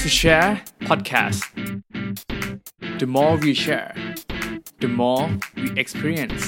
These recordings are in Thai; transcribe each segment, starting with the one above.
To share podcast The more we share the more we experience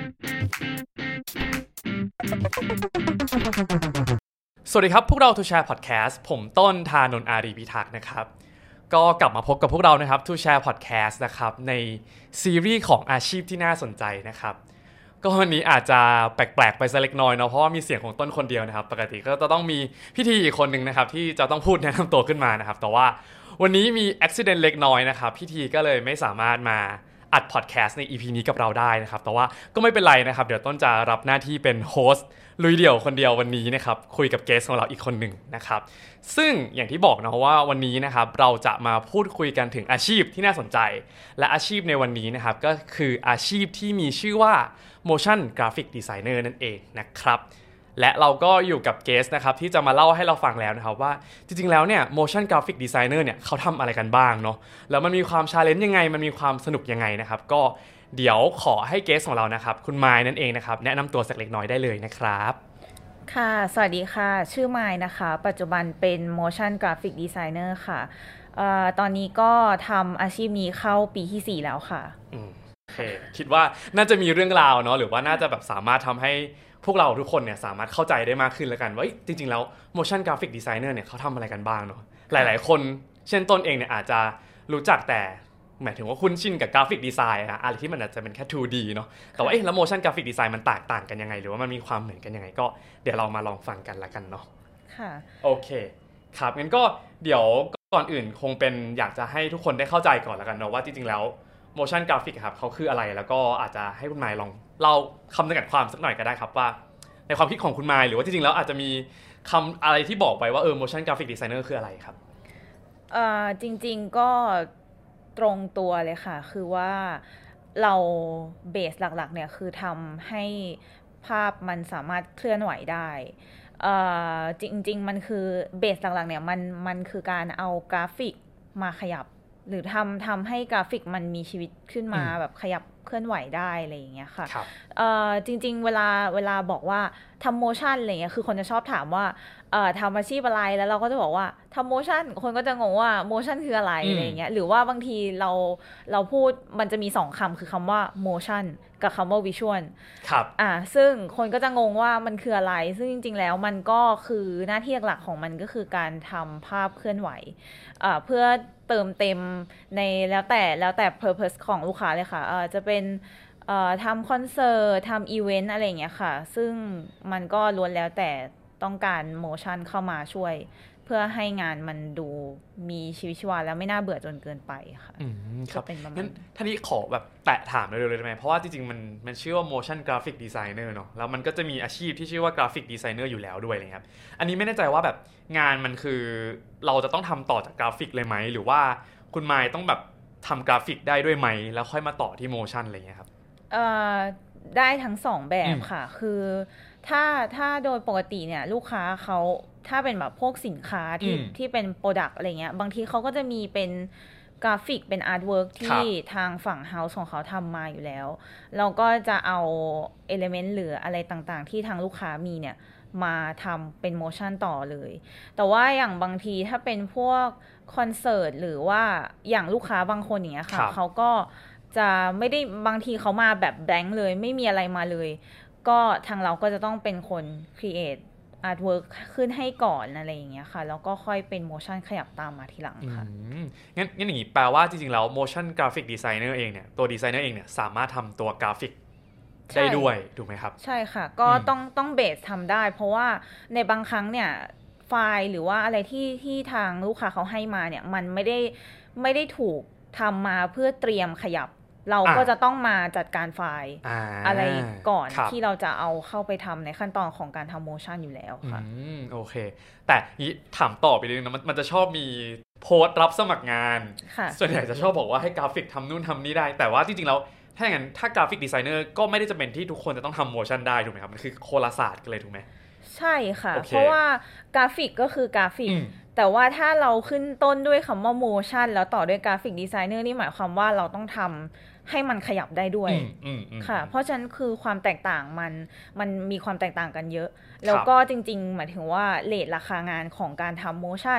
สวัสดีครับพวกเรา To Share Podcast ผมต้นธานนท์อารีพิทักษ์นะครับก็กลับมาพบกับพวกเรานะครับ To Share Podcast นะครับในซีรีส์ของอาชีพที่น่าสนใจนะครับก็วันนี้อาจจะแปลกๆไปสักเล็กน้อยเนาะเพราะว่ามีเสียงของต้นคนเดียวนะครับปกติก็จะต้องมีพี่ทีอีกคนนึงนะครับที่จะต้องพูดแนะนำตัวขึ้นมานะครับแต่ว่าวันนี้มีอุบิเหตุเล็กน้อยนะครับพี่ทีก็เลยไม่สามารถมาอัดพอดแคสต์ใน EP นี้กับเราได้นะครับแต่ว่าก็ไม่เป็นไรนะครับเดี๋ยวต้นจะรับหน้าที่เป็นโฮสต์ลุยเดี่ยวคนเดียววันนี้นะครับคุยกับเกสของเราอีกคนหนึ่งนะครับซึ่งอย่างที่บอกนะว่าวันนี้นะครับเราจะมาพูดคุยกันถึงอาชีพที่น่าสนใจและอาชีพในวันนี้นะครับก็คืออาชีพที่มีชื่อว่า motion graphic designer นั่นเองนะครับและเราก็อยู่กับเกสนะครับที่จะมาเล่าให้เราฟังแล้วนะครับว่าจริงๆแล้วเนี่ย motion graphic designer เนี่ยเขาทำอะไรกันบ้างเนาะแล้วมันมีความ challenge ยังไงมันมีความสนุกยังไงนะครับก็เดี๋ยวขอให้เกสของเรานะครับคุณไมค์นั่นเองนะครับแนะนำตัวสักเล็กน้อยได้เลยนะครับค่ะสวัสดีค่ะชื่อไมค์นะคะปัจจุบันเป็น motion graphic designer ค่ะตอนนี้ก็ทำอาชีพนี้เข้าปีที่4แล้วค่ะโอเคคิดว่าน่าจะมีเรื่องราวเนาะหรือว่าน่าจะแบบสามารถทำให้พวกเราทุกคนเนี่ยสามารถเข้าใจได้มากขึ้นแล้วกันว่าจริงๆแล้ว motion graphic designer เนี่ยเขาทำอะไรกันบ้างเนาะหลายๆคนเช่นต้นเองเนี่ยอาจจะรู้จักแต่หมายถึงว่าคุ้นชินกับกราฟิกดีไซน์อะไรที่มันอาจจะเป็นแค่ 2D เนาะแต่ว่าแล้ว motion graphic design มันแตกต่างกันยังไงหรือว่ามันมีความเหมือนกันยังไงก็เดี๋ยวเรามาลองฟังกันละกันเนาะค่ะโอเคครับงั้นก็เดี๋ยวก่อนอื่นคงเป็นอยากจะให้ทุกคนได้เข้าใจก่อนละกันเนาะว่าจริงๆแล้ว motion graphic ครับเขาคืออะไรแล้วก็อาจจะให้คุณไมค์ลองเล่าคำจำกัดความสักหน่อยก็ได้ครับว่าในความคิดของคุณไมค์หรือว่าจริงๆแล้วอาจจะมีคำอะไรที่บอกไปว่าmotion graphic designer คืออะไรครับจริงๆก็ตรงตัวเลยค่ะคือว่าเราเบสหลักๆเนี่ยคือทำให้ภาพมันสามารถเคลื่อนไหวได้จริงๆมันคือเบสหลักๆเนี่ยมันคือการเอากราฟิกมาขยับหรือทำให้กราฟิกมันมีชีวิตขึ้นมาแบบขยับเคลื่อนไหวได้อะไรอย่างเงี้ยค่ะจริงๆเวลาบอกว่าทำโมชั่นอะไรเงี้ยคือคนจะชอบถามว่าทำอาชีพอะไรแล้วเราก็จะบอกว่าทำโมชั่นคนก็จะงงว่าโมชั่นคืออะไรอะไรเงี้ยหรือว่าบางทีเราพูดมันจะมี2คำคือคำว่าโมชั่นกับคำว่าวิชวลครับซึ่งคนก็จะงงว่ามันคืออะไรซึ่งจริงๆแล้วมันก็คือหน้าที่หลักของมันก็คือการทำภาพเคลื่อนไหวเพื่อเติมเต็มในแล้วแต่ purpose ของลูกค้าเลยค่ะจะเป็นทำคอนเสิร์ตทำอีเวนต์อะไรอย่างเงี้ยค่ะซึ่งมันก็ล้วนแล้วแต่ต้องการโมชั่นเข้ามาช่วยเพื่อให้งานมันดูมีชีวิตชีวาแล้วไม่น่าเบื่อจนเกินไปค่ะครับงั้นท่านี้ขอแบบแตะถามเลยได้ไหมเพราะว่าจริงๆมันชื่อว่า motion graphic designer เนาะแล้วมันก็จะมีอาชีพที่ชื่อว่า graphic designer อยู่แล้วด้วยเลยครับอันนี้ไม่แน่ใจว่าแบบงานมันคือเราจะต้องทำต่อจากกราฟิกเลยไหมหรือว่าคุณไมค์ต้องแบบทำกราฟิกได้ด้วยไหมแล้วค่อยมาต่อที่ motion อะไรเงี้ยครับได้ทั้ง2แบบค่ะคือถ้าโดยปกติเนี่ยลูกค้าเขาถ้าเป็นแบบพวกสินค้าที่เป็นโปรดักต์อะไรเงี้ยบางทีเขาก็จะมีเป็นกราฟิกเป็นอาร์ตเวิร์กที่ทางฝั่งเฮาส์ของเขาทำมาอยู่แล้วเราก็จะเอาเอลิเมนต์หรืออะไรต่างๆที่ทางลูกค้ามีเนี่ยมาทำเป็นโมชั่นต่อเลยแต่ว่าอย่างบางทีถ้าเป็นพวกคอนเสิร์ตหรือว่าอย่างลูกค้าบางคนอย่างเงี้ยค่ะเขาก็จะไม่ได้บางทีเขามาแบบแบงค์เลยไม่มีอะไรมาเลยก็ทางเราก็จะต้องเป็นคน create artwork ขึ้นให้ก่อนอะไรอย่างเงี้ยค่ะแล้วก็ค่อยเป็น motion ขยับตามมาทีหลังค่ะงั้นอย่างนี้แปลว่าจริงๆแล้ว motion graphic designer เองเนี่ยตัว designer เองเนี่ยสามารถทำตัวกราฟิกได้ด้วยถูกไหมครับใช่ค่ะก็ต้องเบสทำได้เพราะว่าในบางครั้งเนี่ยไฟล์หรือว่าอะไรที่ทางลูกค้าเขาให้มาเนี่ยมันไม่ได้ถูกทำมาเพื่อเตรียมขยับเราก็จะต้องมาจัดการไฟล์อะไรก่อนที่เราจะเอาเข้าไปทำในขั้นตอนของการทำโมชั่นอยู่แล้วค่ะโอเคแต่ถามต่อไปเลยนะมันจะชอบมีโพสต์รับสมัครงานส่วนใหญ่จะชอบบอกว่าให้กราฟิกทำนู่นทำนี่ได้แต่ว่าจริงๆแล้วถ้าอย่างนั้นถ้ากราฟิกดีไซเนอร์ก็ไม่ได้จะเป็นที่ทุกคนจะต้องทำโมชั่นได้ถูกไหมครับมันคือโคราศาสตร์กันเลยถูกไหมใช่ค่ะเพราะว่ากราฟิกก็คือกราฟิกแต่ว่าถ้าเราขึ้นต้นด้วยคำว่าโมชั่นแล้วต่อด้วยกราฟิกดีไซเนอร์นี่หมายความว่าเราต้องทำให้มันขยับได้ด้วยค่ะเพราะฉะนั้นคือความแตกต่างมันมีความแตกต่างกันเยอะแล้วก็จริงๆหมายถึงว่าเรทราคางานของการทำโมชั่น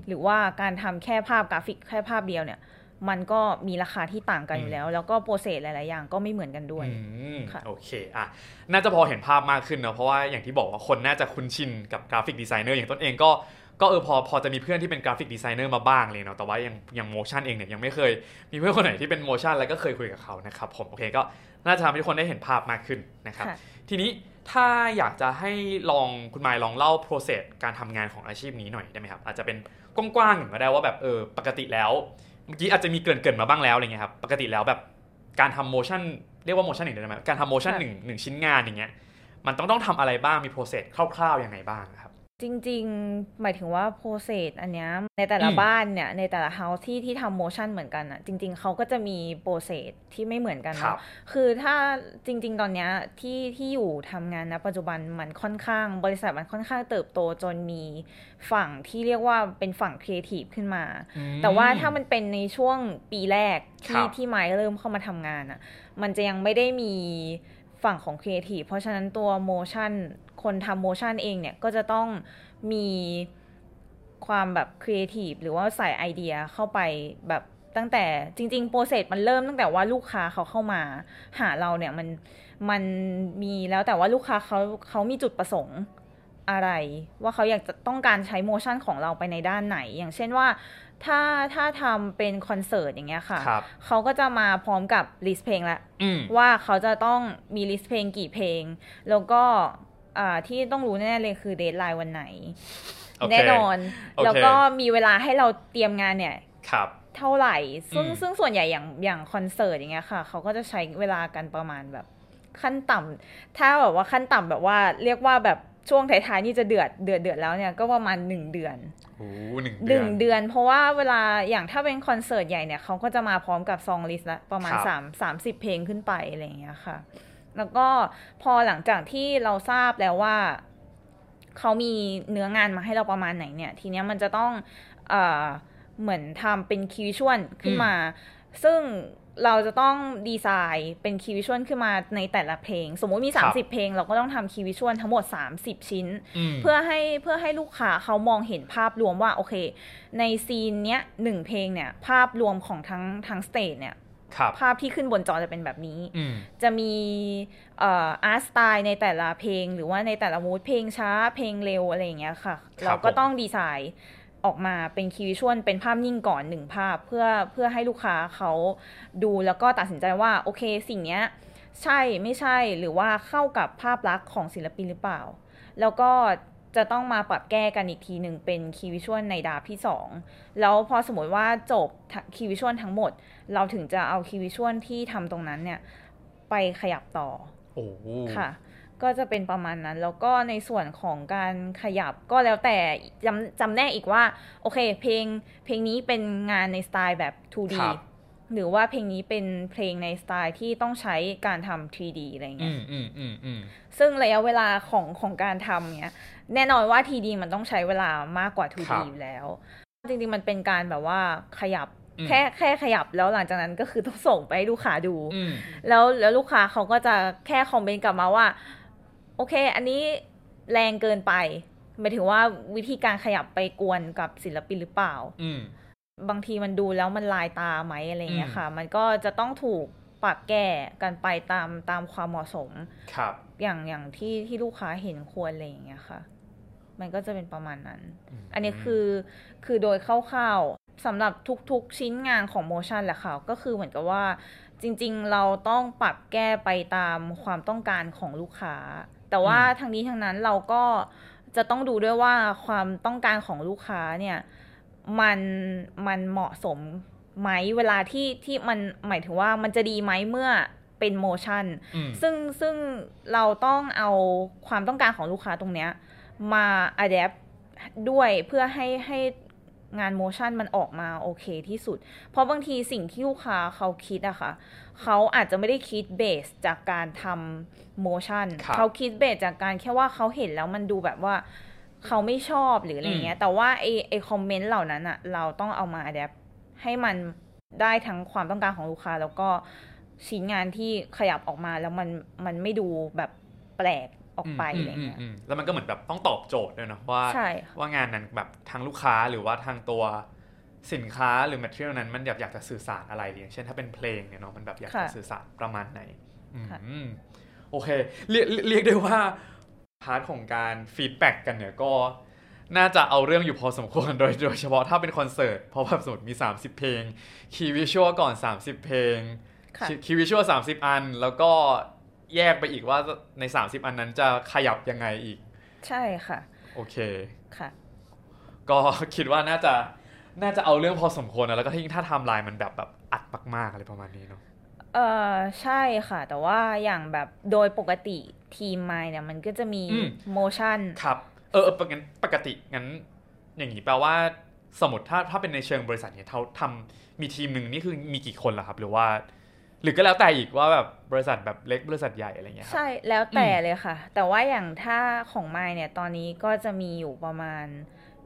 หรือว่าการทำแค่ภาพกราฟิกแค่ภาพเดียวเนี่ยมันก็มีราคาที่ต่างกันอยู่แล้วแล้วก็โปรเซสหลายๆอย่างก็ไม่เหมือนกันด้วยค่ะโอเคน่าจะพอเห็นภาพมากขึ้นเนอะเพราะว่าอย่างที่บอกว่าคนน่าจะคุ้นชินกับกราฟิกดีไซเนอร์อย่างต้นเองก็พอจะมีเพื่อนที่เป็นกราฟิกดีไซเนอร์มาบ้างเลยเนาะแต่ว่าอย่างโมชั่นเองเนี่ยยังไม่เคยมีเพื่อนคนไหนที่เป็นโมชั่นแล้วก็เคยคุยกับเขานะครับผมโอเคก็น่าจะทำให้ทุกคนได้เห็นภาพมากขึ้นนะครับทีนี้ถ้าอยากจะให้คุณมายลองเล่า process การทำงานของอาชีพนี้หน่อยได้ไหมครับอาจจะเป็นกว้างๆหน่อยก็ได้ว่าแบบปกติแล้วเมื่อกี้อาจจะมีเกริ่นมาบ้างแล้วอะไรเงี้ยครับปกติแล้วแบบการทำโมชั่นเรียกว่าโมชั่นหนึ่งได้ไหมการทำโมชั่นหนึ่งชิ้นงานอย่างเงี้ยมันต้องทำอะไรบ้างมี process คร่าวๆยังไงบ้างครับจริงๆหมายถึงว่าโปรเซสอันเนี้ยในแต่ละบ้านเนี่ยในแต่ละเฮาส์ที่ทำโมชั่นเหมือนกันอ่ะจริงๆเขาก็จะมีโปรเซสที่ไม่เหมือนกันนะคือถ้าจริงๆตอนเนี้ยที่อยู่ทำงานณปัจจุบันมันค่อนข้างบริษัทมันค่อนข้างเติบโตจนมีฝั่งที่เรียกว่าเป็นฝั่งครีเอทีฟขึ้นมาแต่ว่าถ้ามันเป็นในช่วงปีแรกที่ไมค์เริ่มเข้ามาทำงานอ่ะมันจะยังไม่ได้มีฝั่งของครีเอทีฟเพราะฉะนั้นตัวโมชั่นคนทำโมชั่นเองเนี่ยก็จะต้องมีความแบบครีเอทีฟหรือว่าใส่ไอเดียเข้าไปแบบตั้งแต่จริงๆโปรเซสมันเริ่มตั้งแต่ว่าลูกค้าเขาเข้ามาหาเราเนี่ยมันมีแล้วแต่ว่าลูกค้าเขามีจุดประสงค์อะไรว่าเขาอยากจะต้องการใช้โมชั่นของเราไปในด้านไหนอย่างเช่นว่าถ้าทำเป็นคอนเสิร์ตอย่างเงี้ยค่ะเขาก็จะมาพร้อมกับลิสต์เพลงละว่าเขาจะต้องมีลิสต์เพลงกี่เพลงแล้วก็ที่ต้องรู้แน่เลยคือเดดไลน์วันไหน แน่นอนแล้วก็มีเวลาให้เราเตรียมงานเนี่ยเท่าไหร่ซึ่งส่วนใหญ่อย่างคอนเสิร์ตอย่างเงี้ยค่ะเขาก็จะใช้เวลากันประมาณแบบขั้นต่ำถ้าแบบว่าขั้นต่ำแบบว่าเรียกว่าแบบช่วงท้ายๆนี่จะเดือดแล้วเนี่ยก็ประมาณ1 เดือน1 เดือนเพราะว่าเวลาอย่างถ้าเป็นคอนเสิร์ตใหญ่เนี่ยเขาก็จะมาพร้อมกับซองลิสต์ละประมาณ30เพลงขึ้นไปอะไรอย่างเงี้ยค่ะแล้วก็พอหลังจากที่เราทราบแล้วว่าเขามีเนื้องานมาให้เราประมาณไหนเนี่ยทีเนี้ยมันจะต้องเหมือนทำเป็นคีย์วิชวลขึ้นมาซึ่งเราจะต้องดีไซน์เป็นคีย์วิชวลขึ้นมาในแต่ละเพลงสมมุติมี30เพลงเราก็ต้องทำคีย์วิชวลทั้งหมด30ชิ้นเพื่อให้ลูกค้าเขามองเห็นภาพรวมว่าโอเคในซีนเนี้ย1เพลงเนี่ยภาพรวมของทั้งสเตจเนี่ยภาพที่ขึ้นบนจอจะเป็นแบบนี้จะมีอาร์ตสไตล์ในแต่ละเพลงหรือว่าในแต่ละมูดเพลงช้าเพลงเร็วอะไรอย่างเงี้ยค่ะเราก็ต้องดีไซน์ออกมาเป็นคีย์วิชวลเป็นภาพนิ่งก่อน1ภาพเพื่อให้ลูกค้าเขาดูแล้วก็ตัดสินใจว่าโอเคสิ่งเนี้ยใช่ไม่ใช่หรือว่าเข้ากับภาพลักษณ์ของศิลปินหรือเปล่าแล้วก็จะต้องมาปรับแก้กันอีกทีหนึ่งเป็นคีย์วิชวลในดราฟที่2แล้วพอสมมติว่าจบคีย์วิชวลทั้งหมดเราถึงจะเอาคีย์วิชวลที่ทำตรงนั้นเนี่ยไปขยับต่อค่ะก็จะเป็นประมาณนั้นแล้วก็ในส่วนของการขยับก็แล้วแต่จำแนกอีกว่าโอเคเพลงนี้เป็นงานในสไตล์แบบ 2D หรือว่าเพลงนี้เป็นเพลงในสไตล์ที่ต้องใช้การทำ 3D อะไรเงี้ยซึ่งระยะเวลาของการทำเนี่ยแน่นอนว่า 3D มันต้องใช้เวลามากกว่า 2D อยู่แล้วจริงๆมันเป็นการแบบว่าขยับแค่ขยับแล้วหลังจากนั้นก็คือต้องส่งไปให้ลูกค้าดูแล้วลูกค้าเขาก็จะแค่คอมเมนต์กลับมาว่าโอเคอันนี้แรงเกินไปหมายถึงว่าวิธีการขยับไปกวนกับศิลปินหรือเปล่าบางทีมันดูแล้วมันลายตาไหมอะไรเงี้ยค่ะมันก็จะต้องถูกปรับแก้กันไปตามความเหมาะสมอย่างที่ลูกค้าเห็นควรอะไรอย่างเงี้ยค่ะมันก็จะเป็นประมาณนั้นอันนี้คือโดยคร่าวๆสำหรับทุกๆชิ้นงานของโมชั่นแหละค่ะก็คือเหมือนกับว่าจริงๆเราต้องปรับแก้ไปตามความต้องการของลูกค้าแต่ว่าทั้งนี้ทั้งนั้นเราก็จะต้องดูด้วยว่าความต้องการของลูกค้าเนี่ยมันเหมาะสมไหมเวลาที่มันหมายถึงว่ามันจะดีไหมเมื่อเป็นโมชั่นซึ่งเราต้องเอาความต้องการของลูกค้าตรงเนี้ยมาอะแดปด้วยเพื่อให้งานโมชั่นมันออกมาโอเคที่สุดเพราะบางทีสิ่งที่ลูกค้าเขาคิดอะค่ะเขาอาจจะไม่ได้คิดเบสจากการทำโมชั่นเขาคิดเบสจากการแค่ว่าเขาเห็นแล้วมันดูแบบว่าเขาไม่ชอบหรืออะไรเงี้ยแต่ว่าไอคอมเมนต์เหล่านั้นอะเราต้องเอามาอะแดปให้มันได้ทั้งความต้องการของลูกค้าแล้วก็ชิ้นงานที่ขยับออกมาแล้วมันไม่ดูแบบแปลกออกไปอะไรเงี้ยแล้วมันก็เหมือนแบบต้องตอบโจทย์ด้วยเนาะว่างานนั้นแบบทางลูกค้าหรือว่าทางตัวสินค้าหรือ material นั้นมันอยากจะสื่อสารอะไรอย่างเช่นถ้าเป็นเพลงเนี่ยเนาะมันแบบอยากจะสื่อสารประมาณไหนโอเคเรียกได้ว่าพาร์ทของการฟีดแบ็กกันเนี่ยก็น่าจะเอาเรื่องอยู่พอสมควรโดยเฉพาะถ้าเป็นคอนเสิร์ตเพราะแบบสมมติมี30เพลงคีย์วิชวลก่อน30เพลงคีย์วิชวล30อันแล้วก็แยกไปอีกว่าใน30อันนั้นจะขยับยังไงอีกใช่ค่ะโอเคค่ะก็คิดว่าน่าจะเอาเรื่องพอสมควรนะแล้วก็ถ้าไทม์ไลน์มันแบบอัดมากๆอะไรประมาณนี้เนาะใช่ค่ะแต่ว่าอย่างแบบโดยปกติทีมไมล์เนี่ยมันก็จะมีโมชั่นครับงั้นปกติงั้นอย่างนี้แปลว่าสมมติถ้าเป็นในเชิงบริษัทเนี่ยเขาทำมีทีมหนึ่งนี่คือมีกี่คนล่ะครับหรือก็แล้วแต่อีกว่าแบบบริษัทแบบเล็กบริษัทใหญ่อะไรเงี้ยใช่แล้วแต่เลยค่ะแต่ว่าอย่างถ้าของไมล์เนี่ยตอนนี้ก็จะมีอยู่ประมาณ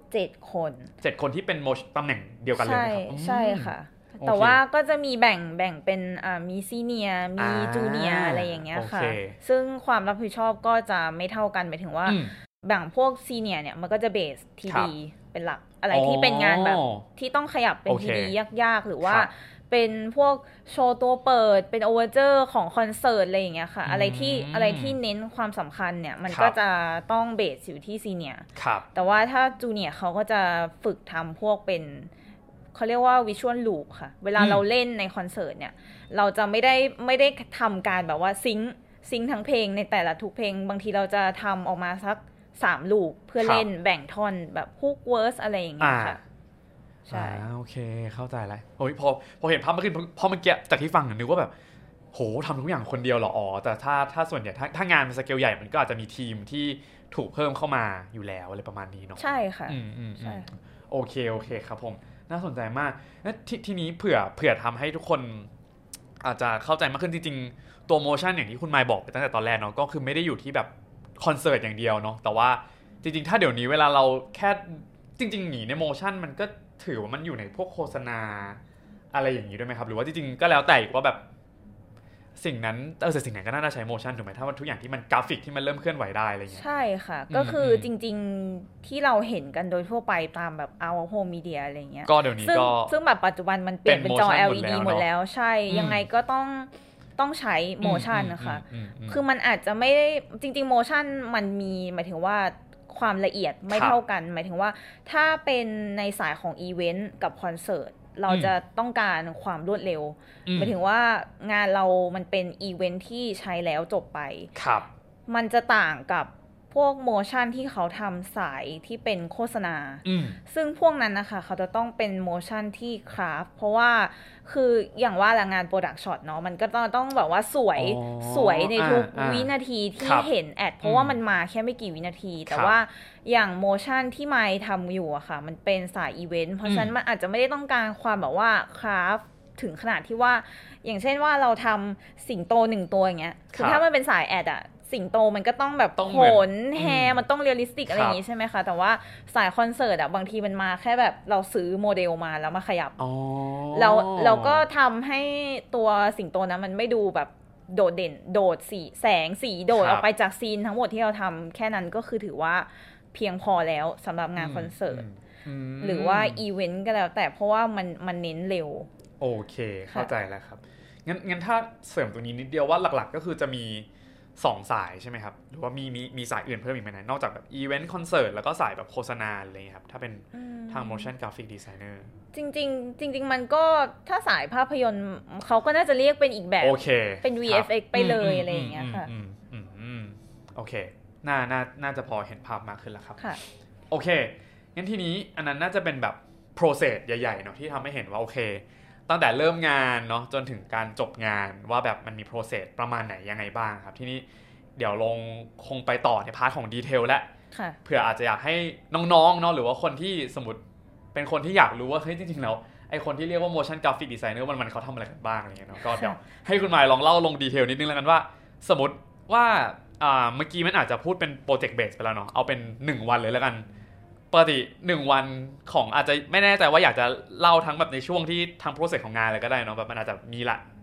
7คนที่เป็นตำแหน่งเดียวกันเลยนะครับใช่ค่ะแต่ว่าก็จะมีแบ่งเป็นมีซีเนียร์มีจูเนียร์อะไรอย่างเงี้ยค่ะซึ่งความรับผิดชอบก็จะไม่เท่ากันหมายถึงว่าแบ่งพวกซีเนียร์เนี่ยมันก็จะเบสทีดีเป็นหลักอะไรที่เป็นงานแบบที่ต้องขยับเป็นทีดียากๆหรือว่าเป็นพวกโชว์ตัวเปิดเป็นโอเวอร์เจอร์ของคอนเสิร์ตอะไรอย่างเงี้ยค่ะอะไรที่เน้นความสำคัญเนี่ยมันก็จะต้องเบสอยู่ที่ซีเนียร์แต่ว่าถ้าจูเนียร์เขาก็จะฝึกทำพวกเป็นเขาเรียกว่าวิชวลลูปค่ะเวลาเราเล่นในคอนเสิร์ตเนี่ยเราจะไม่ได้ทำการแบบว่าซิงค์ทั้งเพลงในแต่ละทุกเพลงบางทีเราจะทำออกมาสัก3ลูปเพื่อเล่นแบ่งท่อนแบบฮุกเวิร์สอะไรอย่างเงี้ยค่ะใช่โอเคเข้าใจแล้วโอ้ยพอเห็นภาพเมื่อกี้จากที่ฟังนึกว่าแบบโหทำทุกอย่างคนเดียวเหรอแต่ถ้าส่วนใหญ่ถ้างานเป็นสเกลใหญ่มันก็อาจจะมีทีมที่ถูกเพิ่มเข้ามาอยู่แล้วอะไรประมาณนี้เนาะใช่ค่ะใช่โอเคครับผมน่าสนใจมากทีนี้เผื่อทำให้ทุกคนอาจจะเข้าใจมากขึ้นจริงๆตัวโมชั่นอย่างที่คุณไมค์บอกไปตั้งแต่ตอนแรกเนาะก็คือไม่ได้อยู่ที่แบบคอนเสิร์ตอย่างเดียวเนาะแต่ว่าจริงๆถ้าเดี๋ยวนี้เวลาเราแค่จริงๆหนีในโมชั่นมันก็ถือว่ามันอยู่ในพวกโฆษณาอะไรอย่างนี้ด้วยไหมครับหรือว่าจริงๆก็แล้วแต่ว่าแบบสิ่งนั้นสิ่งไหนก็น่าจะใช้โมชั่นถูกไหมถ้าทุกอย่างที่มันกราฟิกที่มันเริ่มเคลื่อนไหวได้อะไรเงี้ยใช่ค่ะก็คือจริงๆที่เราเห็นกันโดยทั่วไปตามแบบ out of home media อะไรเงี้ยก็เดี๋ยวนี้ก็ซึ่งแบบปัจจุบันมันเปลี่ยนเป็นจอ LED หมดแล้วใช่ยังไงก็ต้องใช้โมชั่นนะคะคือมันอาจจะไม่ได้จริงๆโมชั่นมันมีหมายถึงว่าความละเอียดไม่เท่ากันหมายถึงว่าถ้าเป็นในสายของอีเวนต์กับคอนเสิร์ตเราจะต้องการความรวดเร็วหมายถึงว่างานเรามันเป็นอีเวนต์ที่ใช้แล้วจบไปมันจะต่างกับพวกโมชั่นที่เขาทำสายที่เป็นโฆษณาซึ่งพวกนั้นนะคะเขาจะต้องเป็นโมชั่นที่คราฟเพราะว่าคืออย่างว่าละงานโปรดักช็อตเนาะมันก็ต้องแบบว่าสวยในทุกวินาทีที่เห็นแอดเพราะว่ามันมาแค่ไม่กี่วินาทีแต่ว่าอย่างโมชั่นที่ไมค์ทำอยู่อะค่ะมันเป็นสายอีเวนต์เพราะฉะนั้นมันอาจจะไม่ได้ต้องการความแบบว่าคราฟถึงขนาดที่ว่าอย่างเช่นว่าเราทำสิงโต1ตัวอย่างเงี้ยคือถ้ามันเป็นสายแอดอะสิงโตมันก็ต้องแบบขนแฮร์มันต้องเรียลลิสติกอะไรอย่างงี้ใช่ไหมคะแต่ว่าสายคอนเสิร์ตอะบางทีมันมาแค่แบบเราซื้อโมเดลมาแล้วมาขยับเราก็ทำให้ตัวสิงโตนั้นมันไม่ดูแบบโดดเด่นโดดสีแสงสีโดดออกไปจากซีนทั้งหมดที่เราทำแค่นั้นก็คือถือว่าเพียงพอแล้วสำหรับงานคอนเสิร์ตหรือว่าอีเวนต์ก็แล้วแต่เพราะว่ามันเน้นเร็วโอเคเข้าใจแล้วครับงั้นถ้าเสริมตรงนี้นิดเดียวว่าหลักๆก็คือจะมี2สายใช่ไหมครับหรือว่ามีสายอื่นเพิ่มอีกไหมนอกจากแบบอีเวนต์คอนเสิร์ตแล้วก็สายแบบโฆษณาอะไรครับถ้าเป็นทาง motion graphic designer จริงมันก็ถ้าสายภาพยนตร์เขาก็น่าจะเรียกเป็นอีกแบบเป็น VFX ไปเลยอะไรอย่างเงี้ยค่ะโอเคน่าจะพอเห็นภาพมากขึ้นแล้วครับโอเคงั้นทีนี้อันนั้นน่าจะเป็นแบบ process ใหญ่ๆเนาะที่ทำให้เห็นว่าโอเคตั้งแต่เริ่มงานเนาะจนถึงการจบงานว่าแบบมันมี process ประมาณไหนยังไงบ้างครับทีนี้เดี๋ยวคงไปต่อในพาร์ทของดีเทลแล้วเผื่ออาจจะอยากให้น้องๆเนาะหรือว่าคนที่สมมติเป็นคนที่อยากรู้ว่าเฮ้ยจริงๆแล้วไอคนที่เรียกว่า motion graphic designer มันเขาทำอะไรกันบ้างอะไรเงี้ยเนาะก็เดี๋ยวให้คุณหมายลองเล่าลงดีเทลนิดนึงแล้วกันว่าสมมติว่าเมื่อกี้มันอาจจะพูดเป็นโปรเจกต์เบสไปแล้วเนาะเอาเป็น1วันเลยแล้วกันปกติ1วันของอาจจะไม่แน่ใจว่าอยากจะเล่าทั้งแบบในช่วงที่ทั้งโปรเซสของงานเลยก็ได้เนาะแบบมันอาจจะมี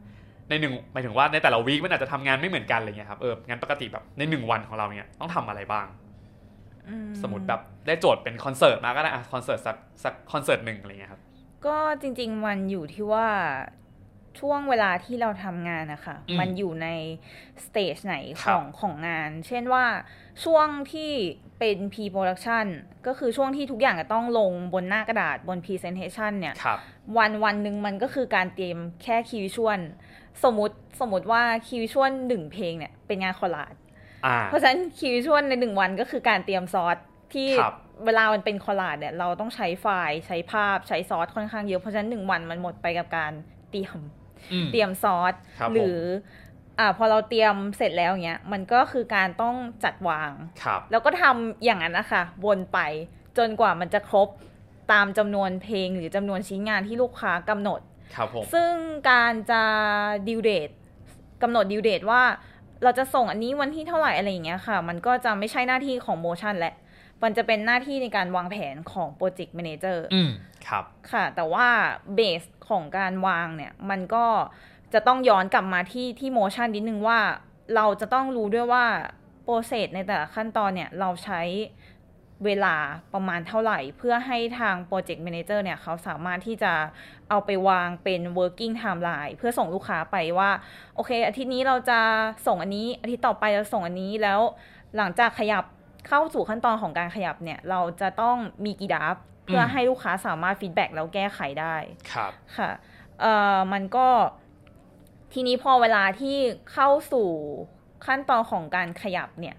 หมายถึงว่าในแต่ละวีคมันอาจจะทำงานไม่เหมือนกันอะไรเงี้ยครับงานปกติแบบใน1วันของเราเนี่ยต้องทำอะไรบ้างสมมติแบบได้โจทย์เป็นคอนเสิร์ตมาก็ได้คอนเสิร์ตสักคอนเสิร์ต1อะไรเงี้ยครับก็จริงๆมันอยู่ที่ว่าช่วงเวลาที่เราทำงานนะคะมันอยู่ในสเตจไหนของงานเช่นว่าช่วงที่เป็น pre-production ก็คือช่วงที่ทุกอย่างจะต้องลงบนหน้ากระดาษบน presentation เนี่ยวันหนึ่งมันก็คือการเตรียมแค่คีย์วิชวลสมมติว่าคีย์วิชวล1เพลงเนี่ยเป็นงานคอลลาจเพราะฉะนั้นคีย์วิชวลใน1วันก็คือการเตรียมซอสที่เวลามันเป็นคอลลาจเนี่ยเราต้องใช้ไฟล์ใช้ภาพใช้ซอสค่อนข้างเยอะเพราะฉะนั้น1วันมันหมดไปกับการเตรียมซอสหรือพอเราเตรียมเสร็จแล้วเงี้ยมันก็คือการต้องจัดวางแล้วก็ทำอย่างนั้นนะคะวนไปจนกว่ามันจะครบตามจำนวนเพลงหรือจำนวนชิ้นงานที่ลูกค้ากำหนดซึ่งการจะดิวเดตกำหนดดิวเดตว่าเราจะส่งอันนี้วันที่เท่าไหร่อะไรอย่างเงี้ยค่ะมันก็จะไม่ใช่หน้าที่ของโมชั่นแหละมันจะเป็นหน้าที่ในการวางแผนของโปรเจกต์แมเนเจอร์ครับค่ะแต่ว่าเบสของการวางเนี่ยมันก็จะต้องย้อนกลับมาที่โมชั่นนิดนึงว่าเราจะต้องรู้ด้วยว่าโปรเซสในแต่ละขั้นตอนเนี่ยเราใช้เวลาประมาณเท่าไหร่เพื่อให้ทางโปรเจกต์แมเนเจอร์เนี่ยเขาสามารถที่จะเอาไปวางเป็น working timeline เพื่อส่งลูกค้าไปว่าโอเคอาทิตย์นี้เราจะส่งอันนี้อาทิตย์ต่อไปเราส่งอันนี้แล้วหลังจากขยับเข้าสู่ขั้นตอนของการขยับเนี่ยเราจะต้องมีกี่ดับเพื่อให้ลูกค้าสามารถฟีดแบ็กแล้วแก้ไขได้ครับค่ะมันก็ทีนี้พอเวลาที่เข้าสู่ขั้นตอนของการขยับเนี่ย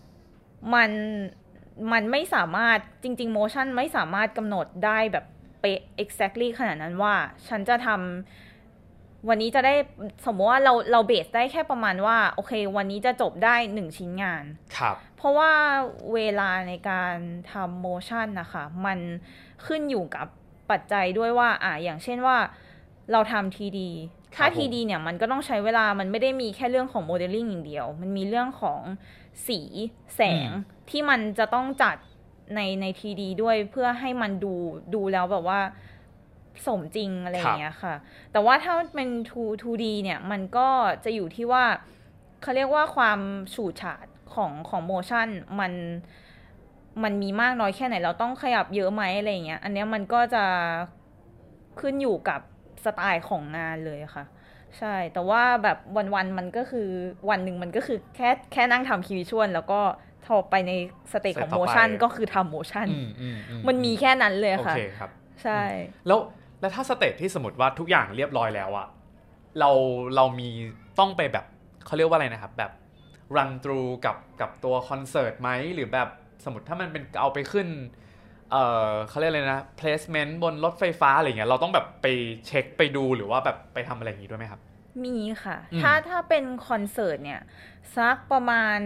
มันไม่สามารถจริงๆ motion ไม่สามารถกำหนดได้แบบเป๊ะ exactly ขนาดนั้นว่าฉันจะทำวันนี้จะได้สมมติว่าเราเบสได้แค่ประมาณว่าโอเควันนี้จะจบได้1ชิ้นงานครับเพราะว่าเวลาในการทำ motion นะคะมันขึ้นอยู่กับปัจจัยด้วยว่าอย่างเช่นว่าเราทำ TD ถ้า TD เนี่ยมันก็ต้องใช้เวลามันไม่ได้มีแค่เรื่องของโมเดลลิ่งอย่างเดียวมันมีเรื่องของสีแสงที่มันจะต้องจัดใน TD ด้วยเพื่อให้มันดูแล้วแบบว่าสมจริงอะไรอย่างเงี้ยค่ะแต่ว่าถ้าเป็น 2D เนี่ยมันก็จะอยู่ที่ว่าเขาเรียกว่าความฉูดฉาดของโมชั่นมันมีมากน้อยแค่ไหนเราต้องขยับเยอะไหมอะไรอย่างเงี้ยอันเนี้ยมันก็จะขึ้นอยู่กับสไตล์ของงานเลยค่ะใช่แต่ว่าแบบวันมันก็คือวันหนึ่งมันก็คือแค่นั่งทำคีย์วิชวลแล้วก็พอไปในสเตจของโมชั่นก็คือทำโมชั่นมันมีแค่นั้นเลยค่ะโอเคครับใช่แล้วถ้าสเตจที่สมมติว่าทุกอย่างเรียบร้อยแล้วอะเรามีต้องไปแบบเขาเรียกว่าอะไรนะครับแบบ run through กับตัวคอนเสิร์ตไหมหรือแบบสมมติถ้ามันเป็นเอาไปขึ้นเขาเรียกอะไรนะ placement บนรถไฟฟ้าอะไรเงี้ยเราต้องแบบไปเช็คไปดูหรือว่าแบบไปทำอะไรอย่างงี้ด้วยไหมครับมีค่ะถ้าเป็นคอนเสิร์ตเนี่ยสักประมาณ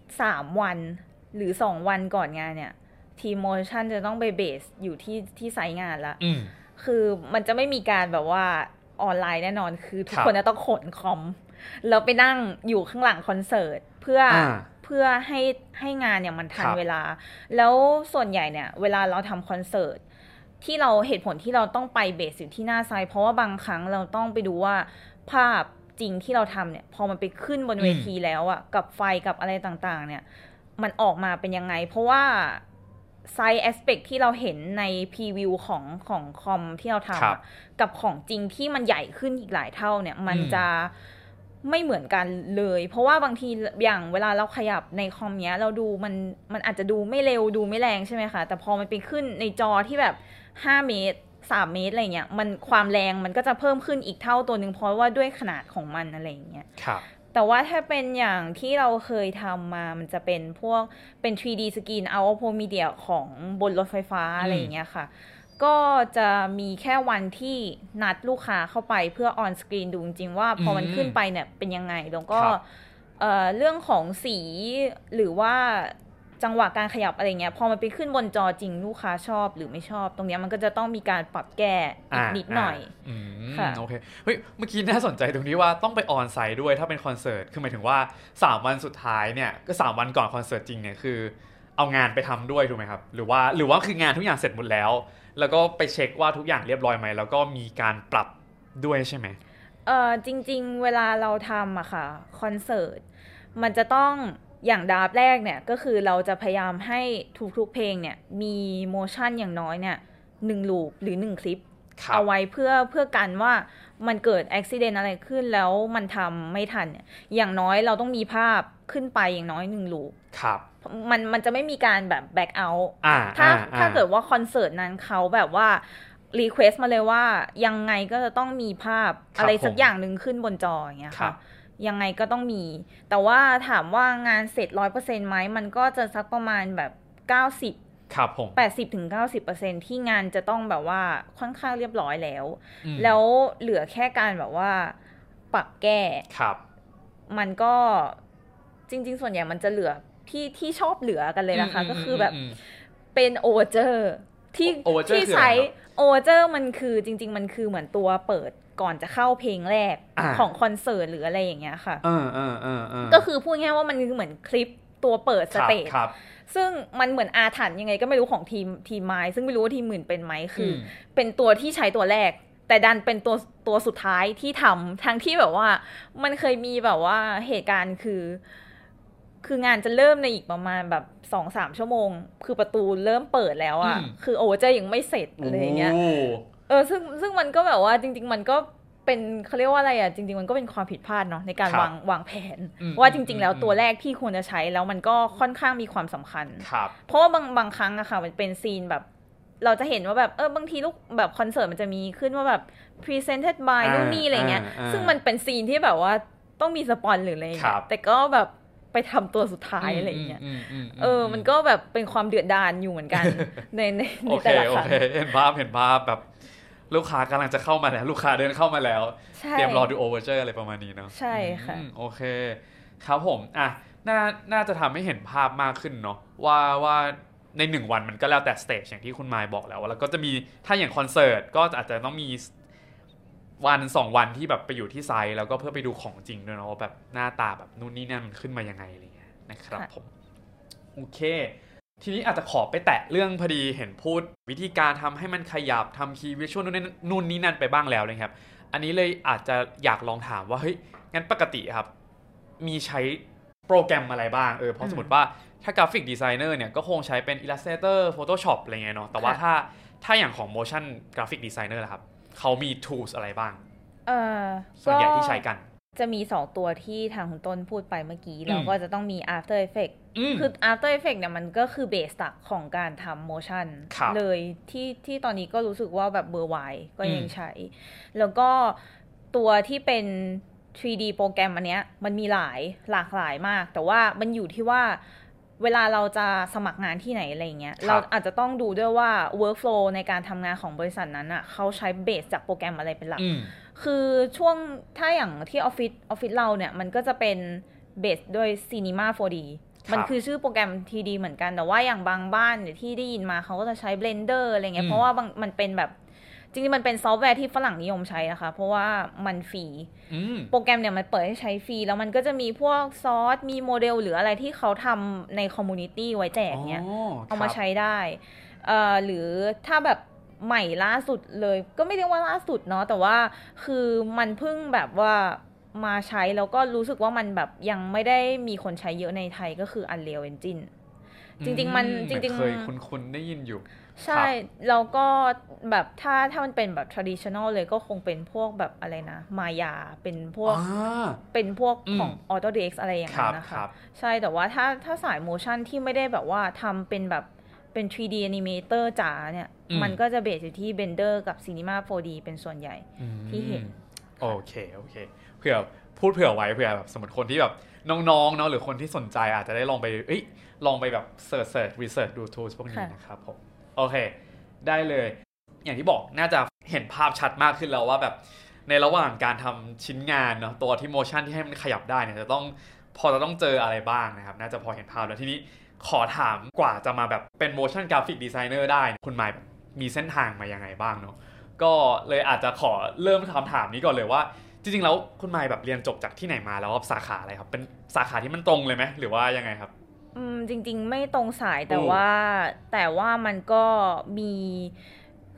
3วันหรือ2วันก่อนงานเนี่ยทีมโมชั่นจะต้องไปเบสอยู่ที่ไซต์งานละคือมันจะไม่มีการแบบว่าออนไลน์แน่นอนคือทุกคนจะต้องขนคอมแล้วไปนั่งอยู่ข้างหลังคอนเสิร์ตเพื่อให้งานเนี่ยมันทันเวลาแล้วส่วนใหญ่เนี่ยเวลาเราทำคอนเสิร์ตที่เราเหตุผลที่เราต้องไปเบสอยู่ที่หน้าไซต์เพราะว่าบางครั้งเราต้องไปดูว่าภาพจริงที่เราทำเนี่ยพอมันไปขึ้นบนเวทีแล้วอ่ะกับไฟกับอะไรต่างๆเนี่ยมันออกมาเป็นยังไงเพราะว่าไซส์แอสเปคที่เราเห็นในพรีวิวของคอมที่เราทำกับของจริงที่มันใหญ่ขึ้นอีกหลายเท่าเนี่ยมันจะไม่เหมือนกันเลยเพราะว่าบางทีอย่างเวลาเราขยับในคอมเนี้ยเราดูมันอาจจะดูไม่เร็วดูไม่แรงใช่ไหมคะแต่พอมันไปขึ้นในจอที่แบบ5เมตร3เมตรอะไรเงี้ยมันความแรงมันก็จะเพิ่มขึ้นอีกเท่าตัวนึงเพราะว่าด้วยขนาดของมันอะไรเงี้ยแต่ว่าถ้าเป็นอย่างที่เราเคยทำมามันจะเป็นพวกเป็น 3D Screen Output Media ของบนรถไฟฟ้าอะไรอย่างเงี้ยค่ะก็จะมีแค่วันที่นัดลูกค้าเข้าไปเพื่อออนสกรีนดูจริงๆว่าพอมันขึ้นไปเนี่ยเป็นยังไงแล้วก็เรื่องของสีหรือว่าจังหวะการขยับอะไรเงี้ยพอมันไปขึ้นบนจอจริงลูกค้าชอบหรือไม่ชอบตรงนี้มันก็จะต้องมีการปรับแก้อีกนิดหน่อยค่ะโอเคเฮ้ยเมื่อกี้น่าสนใจตรงนี้ว่าต้องไปออนไซต์ด้วยถ้าเป็นคอนเสิร์ตคือหมายถึงว่า3วันสุดท้ายเนี่ยก็3วันก่อนคอนเสิร์ตจริงเนี่ยคือเอางานไปทำด้วยถูกไหมครับหรือว่าคืองานทุกอย่างเสร็จหมดแล้วก็ไปเช็คว่าทุกอย่างเรียบร้อยไหมแล้วก็มีการปรับด้วยใช่ไหมจริงๆเวลาเราทำอะค่ะคอนเสิร์ตมันจะต้องอย่างดราฟแรกเนี่ยก็คือเราจะพยายามให้ทุกๆเพลงเนี่ยมีโมชั่นอย่างน้อยเนี่ย1ลูปหรือ1คลิปเอาไว้เพื่อกันว่ามันเกิดอุบัติเหตุอะไรขึ้นแล้วมันทำไม่ทันเนี่ยอย่างน้อยเราต้องมีภาพขึ้นไปอย่างน้อย1ลูปครับมันจะไม่มีการแบบแบ็คเอาท์ถ้าเกิดว่าคอนเสิร์ตนั้นเขาแบบว่ารีเควสต์มาเลยว่ายังไงก็จะต้องมีภาพอะไรสักอย่างนึงขึ้นบนจออย่างเงี้ยค่ะยังไงก็ต้องมีแต่ว่าถามว่างานเสร็จ 100% ไหมมันก็จะสักประมาณแบบ90 ครับผม 80-90% ที่งานจะต้องแบบว่าค่อนข้างเรียบร้อยแล้วเหลือแค่การแบบว่าปรับแก้ครับมันก็จริงๆส่วนใหญ่มันจะเหลือที่ชอบเหลือกันเลยนะคะก็คือแบบเป็นโอเวอร์เจอร์ที่ใช้โอเวอร์เจอร์มันคือจริงๆมันคือเหมือนตัวเปิดก่อนจะเข้าเพลงแรกของคอนเสิร์ตหรืออะไรอย่างเงี้ยค่ะก็คือพูดง่ายว่ามันคือเหมือนคลิปตัวเปิดสเตจซึ่งมันเหมือนอาถรรพ์ยังไงก็ไม่รู้ของทีมไม้ซึ่งไม่รู้ว่าทีมอื่นเป็นไหมคือเป็นตัวที่ใช้ตัวแรกแต่ดันเป็นตัวสุดท้ายที่ทำทั้งที่แบบว่ามันเคยมีแบบว่าเหตุการณ์คืองานจะเริ่มในอีกประมาณแบบ 2-3 ชั่วโมงคือประตูเริ่มเปิดแล้วอ่ะคือโอเวอร์เจอร์ยังไม่เสร็จอะไรอย่างเงี้ยซึ่งมันก็แบบว่าจริงๆมันก็เป็นเขาเรียกว่าอะไรอ่ะจริงๆมันก็เป็นความผิดพลาดเนาะในการวางแผนว่าจริงๆแล้วตัวแรกที่ควรจะใช้แล้วมันก็ค่อนข้างมีความสำคัญเพราะว่าบางครั้งอะค่ะมันเป็นซีนแบบเราจะเห็นว่าแบบบางทีลูกแบบคอนเสิร์ตมันจะมีขึ้นว่าแบบ presented by นู่นนี่อะไรเงี้ยซึ่งมันเป็นซีนที่แบบว่าต้องมีสปอนหรืออะไรเงี้ยแต่ก็แบบไปทำตัวสุดท้ายอะไรเงี้ยมันก็แบบเป็นความเดือดดาลอยู่เหมือนกันในแต่ละครั้งเห็นภาพแบบลูกค้ากำลังจะเข้ามาแล้วลูกค้าเดินเข้ามาแล้วเตรียมรอดูโอเวอร์เจอร์อะไรประมาณนี้เนาะใช่ค่ะโอเคครับผมน่าจะทำให้เห็นภาพมากขึ้นเนาะว่าใน1วันมันก็แล้วแต่สเตจอย่างที่คุณมายบอกแล้วก็จะมีถ้าอย่างคอนเสิร์ตก็อาจจะต้องมีวัน2วันที่แบบไปอยู่ที่ไซต์แล้วก็เพื่อไปดูของจริงด้วยเนาะแบบหน้าตาแบบนู่นนี่นั่นมันขึ้นมายังไงอะไรเงี้ยนะครับผมโอเคทีนี้อาจจะขอไปแตะเรื่องพอดีเห็นพูดวิธีการทำให้มันขยับทำคีย์วิชวลนู่นนี่นั่นไปบ้างแล้วเลยครับอันนี้เลยอาจจะอยากลองถามว่าเฮ้ยงั้นปกติครับมีใช้โปรแกรมอะไรบ้างเพราะสมมติว่าถ้ากราฟิกดีไซเนอร์เนี่ยก็คงใช้เป็น Illustrator Photoshop อะไรเงี้ยเนาะแต่ว่าถ้าอย่างของ Motion Graphic Designer ล่ะครับเขามี tools อะไรบ้างส่วนใหญ่ที่ใช้กันจะมี2ตัวที่ทางคุณต้นพูดไปเมื่อกี้แล้วก็จะต้องมี After Effects คือ After Effects เนี่ยมันก็คือเบสหลักของการทำ motion เลยที่ตอนนี้ก็รู้สึกว่าแบบเบอร์ไวก็ยังใช้แล้วก็ตัวที่เป็น 3D โปรแกรมอันเนี้ยมันมีหลากหลายมากแต่ว่ามันอยู่ที่ว่าเวลาเราจะสมัครงานที่ไหนอะไรเงี้ยเราอาจจะต้องดูด้วยว่า workflow ในการทำงานของบริษัทนั้นอ่ะเขาใช้เบสจากโปรแกรมอะไรเป็นหลักคือช่วงถ้าอย่างที่ออฟฟิศเราเนี่ยมันก็จะเป็นเบสโดย Cinema 4D มันคือชื่อโปรแกรม 3D เหมือนกันแต่ว่าอย่างบางบ้านที่ได้ยินมาเขาก็จะใช้ Blender อะไรเงี้ยเพราะว่ามันเป็นแบบจริงๆมันเป็นซอฟต์แวร์ที่ฝรั่งนิยมใช้นะคะเพราะว่ามันฟรีโปรแกรมเนี่ยมันเปิดให้ใช้ฟรีแล้วมันก็จะมีพวกซอสมีโมเดลหรืออะไรที่เขาทำในคอมมูนิตี้ไว้แจกเนี่ยเอามาใช้ได้หรือถ้าแบบใหม่ล่าสุดเลยก็ไม่เรียกว่าล่าสุดเนาะแต่ว่าคือมันเพิ่งแบบว่ามาใช้แล้วก็รู้สึกว่ามันแบบยังไม่ได้มีคนใช้เยอะในไทยก็คือ Unreal Engine จริงๆมันจริงๆเคยคุ้นๆได้ยินอยู่ใช่แล้วก็แบบถ้ามันเป็นแบบ traditional เลยก็คงเป็นพวกแบบอะไรนะมายาเป็นพวกของ Autodesk อะไรอย่างนั้นนะคะใช่แต่ว่าถ้าสาย motion ที่ไม่ได้แบบว่าทำเป็นแบบเป็น 3D animator จ๋าเนี่ยมันก็จะเบสอยู่ที่ Blender กับ Cinema 4D เป็นส่วนใหญ่ที่เห็นโอเคเผื่อไว้เผื่อแบบสมมติคนที่แบบน้องๆเนาะหรือคนที่สนใจอาจจะได้ลองไปแบบเสิร์ชรีเสิร์ชดู tools พวกนี้นะครับผมโอเคได้เลยอย่างที่บอกน่าจะเห็นภาพชัดมากขึ้นแล้วว่าแบบในระหว่างการทำชิ้นงานเนาะตัวที่ motion ที่ให้มันขยับได้เนี่ยจะต้องเจออะไรบ้างนะครับน่าจะพอเห็นภาพแล้วทีนี้ขอถามกว่าจะมาแบบเป็น motion graphic designer ได้คุณหมายมีเส้นทางมายังไงบ้างเนาะก็เลยอาจจะขอเริ่มคำถามนี้ก่อนเลยว่าจริงๆแล้วคุณหมายแบบเรียนจบจากที่ไหนมาแล้วสาขาอะไรครับเป็นสาขาที่มันตรงเลยไหมหรือว่ายังไงครับจริงๆไม่ตรงสายแต่ว่ามันก็มี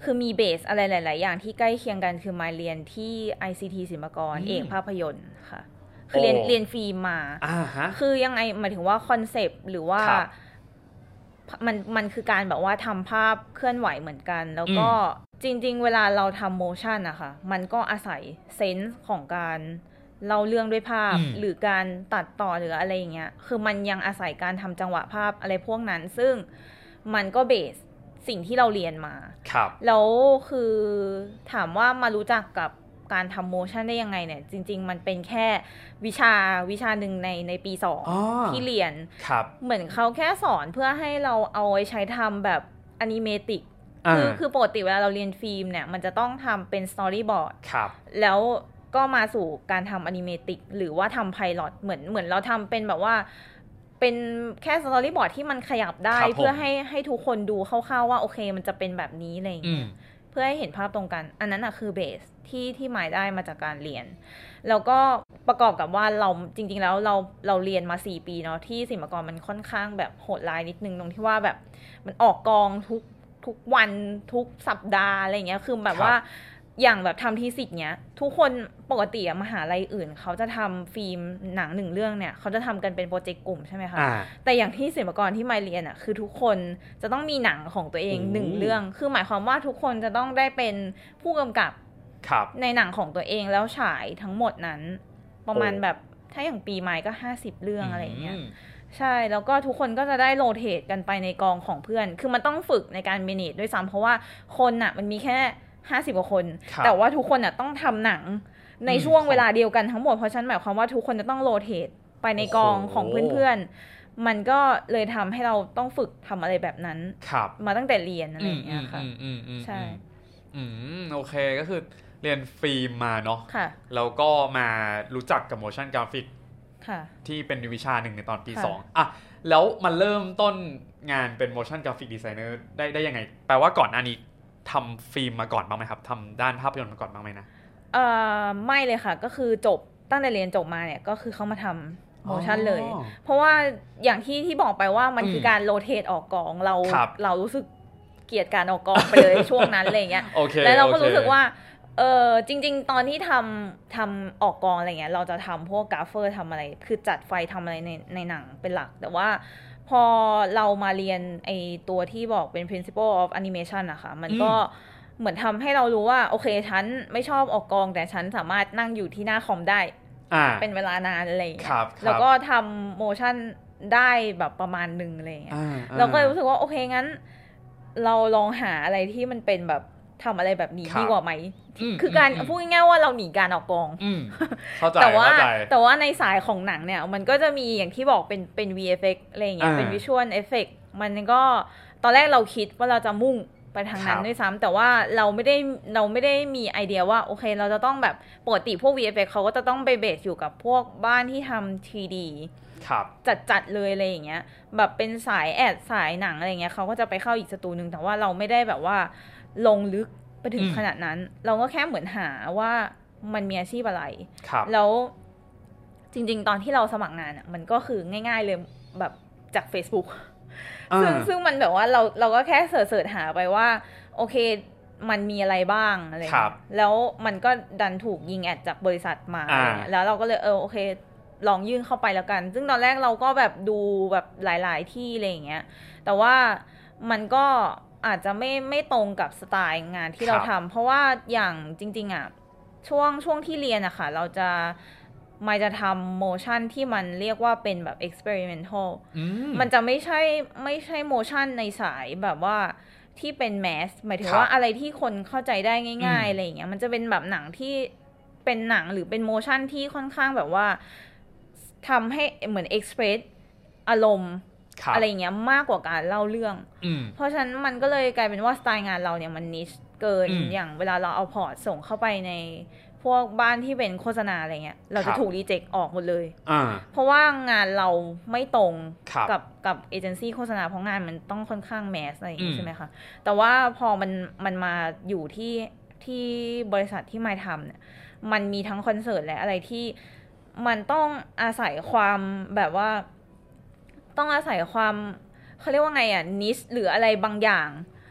คือมีเบสอะไรหลายๆอย่างที่ใกล้เคียงกันคือมาเรียนที่ ICT ศิลปากรเอกภาพยนตร์ค่ะคือเรียนฟิล์มมาคือยังไงหมายถึงว่าคอนเซปต์หรือว่ามันคือการแบบว่าทำภาพเคลื่อนไหวเหมือนกันแล้วก็จริงๆเวลาเราทำโมชั่นอะค่ะมันก็อาศัยเซนส์ของการเล่าเรื่องด้วยภาพหรือการตัดต่อหรืออะไรอย่างเงี้ยคือมันยังอาศัยการทำจังหวะภาพอะไรพวกนั้นซึ่งมันก็เบสสิ่งที่เราเรียนมาแล้วคือถามว่ามารู้จักกับการทำโมชั่นได้ยังไงเนี่ยจริงๆมันเป็นแค่วิชาหนึ่งในปี2ที่เรียนเหมือนเขาแค่สอนเพื่อให้เราเอาไว้ใช้ทำแบบอนิเมติกคือปกติเวลาเราเรียนฟิล์มเนี่ยมันจะต้องทำเป็นสตอรี่บอร์ดแล้วก็มาสู่การทำอนิเมติกหรือว่าทำไพลอตเหมือนเราทำเป็นแบบว่าเป็นแค่สตอรี่บอร์ดที่มันขยับได้เพื่อให้ทุกคนดูคร่าวๆว่าโอเคมันจะเป็นแบบนี้อะไรอย่างเงี้ยเพื่อให้เห็นภาพตรงกันอันนั้นคือเบสที่หมายได้มาจากการเรียนแล้วก็ประกอบกับว่าเราจริงๆแล้วเราเรียนมา4ปีเนาะที่ศิลปากรมันค่อนข้างแบบโหดร้ายนิดนึงตรงที่ว่าแบบมันออกกองทุกวันทุกสัปดาห์อะไรเงี้ยคือแบบว่าอย่างแบบทำทีสิทธิ์เนี้ยทุกคนปกติมหาลัยอื่นเขาจะทำฟิล์มหนัง1เรื่องเนี่ยเขาจะทำกันเป็นโปรเจกต์กลุ่มใช่ไหมคะแต่อย่างที่ศิลปากรที่มาเรียนคือทุกคนจะต้องมีหนังของตัวเอง1เรื่องคือหมายความว่าทุกคนจะต้องได้เป็นผู้กำกับในหนังของตัวเองแล้วฉายทั้งหมดนั้นประมาณแบบถ้าอย่างปีใหม่ก็50เรื่องอะไรอย่างเงี้ยใช่แล้วก็ทุกคนก็จะได้โรเตทกันไปในกองของเพื่อนคือมันต้องฝึกในการเมเนจด้วยซ้ำเพราะว่าคนมันมีแค่50กว่าคนแต่ว่าทุกคนต้องทำหนังในช่วงเวลาเดียวกันทั้งหมดเพราะฉะนั้นหมายความว่าทุกคนจะต้องโรเตทไปในกองของเพื่อนๆมันก็เลยทำให้เราต้องฝึกทำอะไรแบบนั้นมาตั้งแต่เรียนอะไรอย่างเงี้ยค่ะใช่โอเคก็คือเรียนฟิล์มมาเนาะแล้วก็มารู้จักกับ motion graphic ที่เป็นวิชาหนึ่งในตอนปี2อะแล้วมันเริ่มต้นงานเป็น motion graphic designer ได้ยังไงแปลว่าก่อนหน้านี้ทำฟิล์มมาก่อนบ้างไหมครับทำด้านภาพยนตร์มาก่อนบ้างไหมนะไม่เลยค่ะก็คือจบตั้งแต่เรียนจบมาเนี่ยก็คือเข้ามาทำ motion เลยเพราะว่าอย่างที่บอกไปว่ามันคือการโรเตทออกกองเรารู้สึกเกลียดการออกกองไปเลยช่วงนั้นอะไรเงี้ยแล้วเราก็รู้สึกว่าจริงๆตอนที่ทำออกกองอะไรเงี้ยเราจะทำพวกกราฟเฟอร์ทำอะไรคือจัดไฟทำอะไรในหนังเป็นหลักแต่ว่าพอเรามาเรียนไอตัวที่บอกเป็น principle of animation นะคะมันก็เหมือนทำให้เรารู้ว่าโอเคฉันไม่ชอบออกกองแต่ฉันสามารถนั่งอยู่ที่หน้าคอมได้เป็นเวลานานอะไรอย่างเงี้ยแล้วก็ทำ motion ได้แบบประมาณนึงอะไรอย่างเงี้ยเราก็รู้สึกว่าโอเคงั้นเราลองหาอะไรที่มันเป็นแบบทำอะไรแบบนี้ดีกว่าไหมคือการพูดง่ายๆว่าเราหนีการออกกองแต่ว่าในสายของหนังเนี่ยมันก็จะมีอย่างที่บอกเป็น VFX อะไรอย่างเงี้ยเป็น Visual Effect มันก็ตอนแรกเราคิดว่าเราจะมุ่งไปทางนั้นด้วยซ้ำแต่ว่าเราไม่ได้มีไอเดียว่าโอเคเราจะต้องแบบปกติพวก VFX เขาก็จะต้องไปเบสอยู่กับพวกบ้านที่ทำ 3D จัดเลยอะไรอย่างเงี้ยแบบเป็นสายแอดสายหนังอะไรเงี้ยเขาก็จะไปเข้าอีกสตูนึงแต่ว่าเราไม่ได้แบบว่าลงลึกไปถึงขนาดนั้นเราก็แค่เหมือนหาว่ามันมีอาชีพอะไรแล้วจริงๆตอนที่เราสมัครงานมันก็คือง่ายๆเลยแบบจาก Facebook ซึ่งมันแบบว่าเราก็แค่เสิร์ชหาไปว่าโอเคมันมีอะไรบ้างอะไรแล้วมันก็ดันถูกยิงแอดจากบริษัทมาแล้วเราก็เลยโอเคลองยื่นเข้าไปแล้วกันซึ่งตอนแรกเราก็แบบดูแบบหลายๆที่อะไรอย่างเงี้ยแต่ว่ามันก็อาจจะไม่ตรงกับสไตล์งานที่เราทำเพราะว่าอย่างจริงๆช่วงที่เรียนอะค่ะเราจะทำโมชั่นที่มันเรียกว่าเป็นแบบ experimental มันจะไม่ใช่โมชั่นในสายแบบว่าที่เป็นแมสหมายถึงว่าอะไรที่คนเข้าใจได้ง่ายๆอะไรอย่างเงี้ยมันจะเป็นแบบหนังที่เป็นหนังหรือเป็นโมชั่นที่ค่อนข้างแบบว่าทำให้เหมือน express อารมณ์อะไรอย่างเงี้ยมากกว่าการเล่าเรื่องเพราะฉะนั้นมันก็เลยกลายเป็นว่าสไตล์งานเราเนี่ยมันนิชเกินอย่างเวลาเราเอาพอร์ตส่งเข้าไปในพวกบ้านที่เป็นโฆษณาอะไรเงี้ยเราจะถูกรีเจ็คออกหมดเลยเพราะว่างานเราไม่ตรงกับเอเจนซี่โฆษณาเพราะงานมันต้องค่อนข้างแมสอะไรอย่างงี้ใช่ไหมคะแต่ว่าพอมันมาอยู่ที่บริษัทที่มายทำเนี่ยมันมีทั้งคอนเสิร์ตและอะไรที่มันต้องอาศัยความแบบว่าต้องอาศัยความเขาเรียกว่าไงนิชหรืออะไรบางอย่าง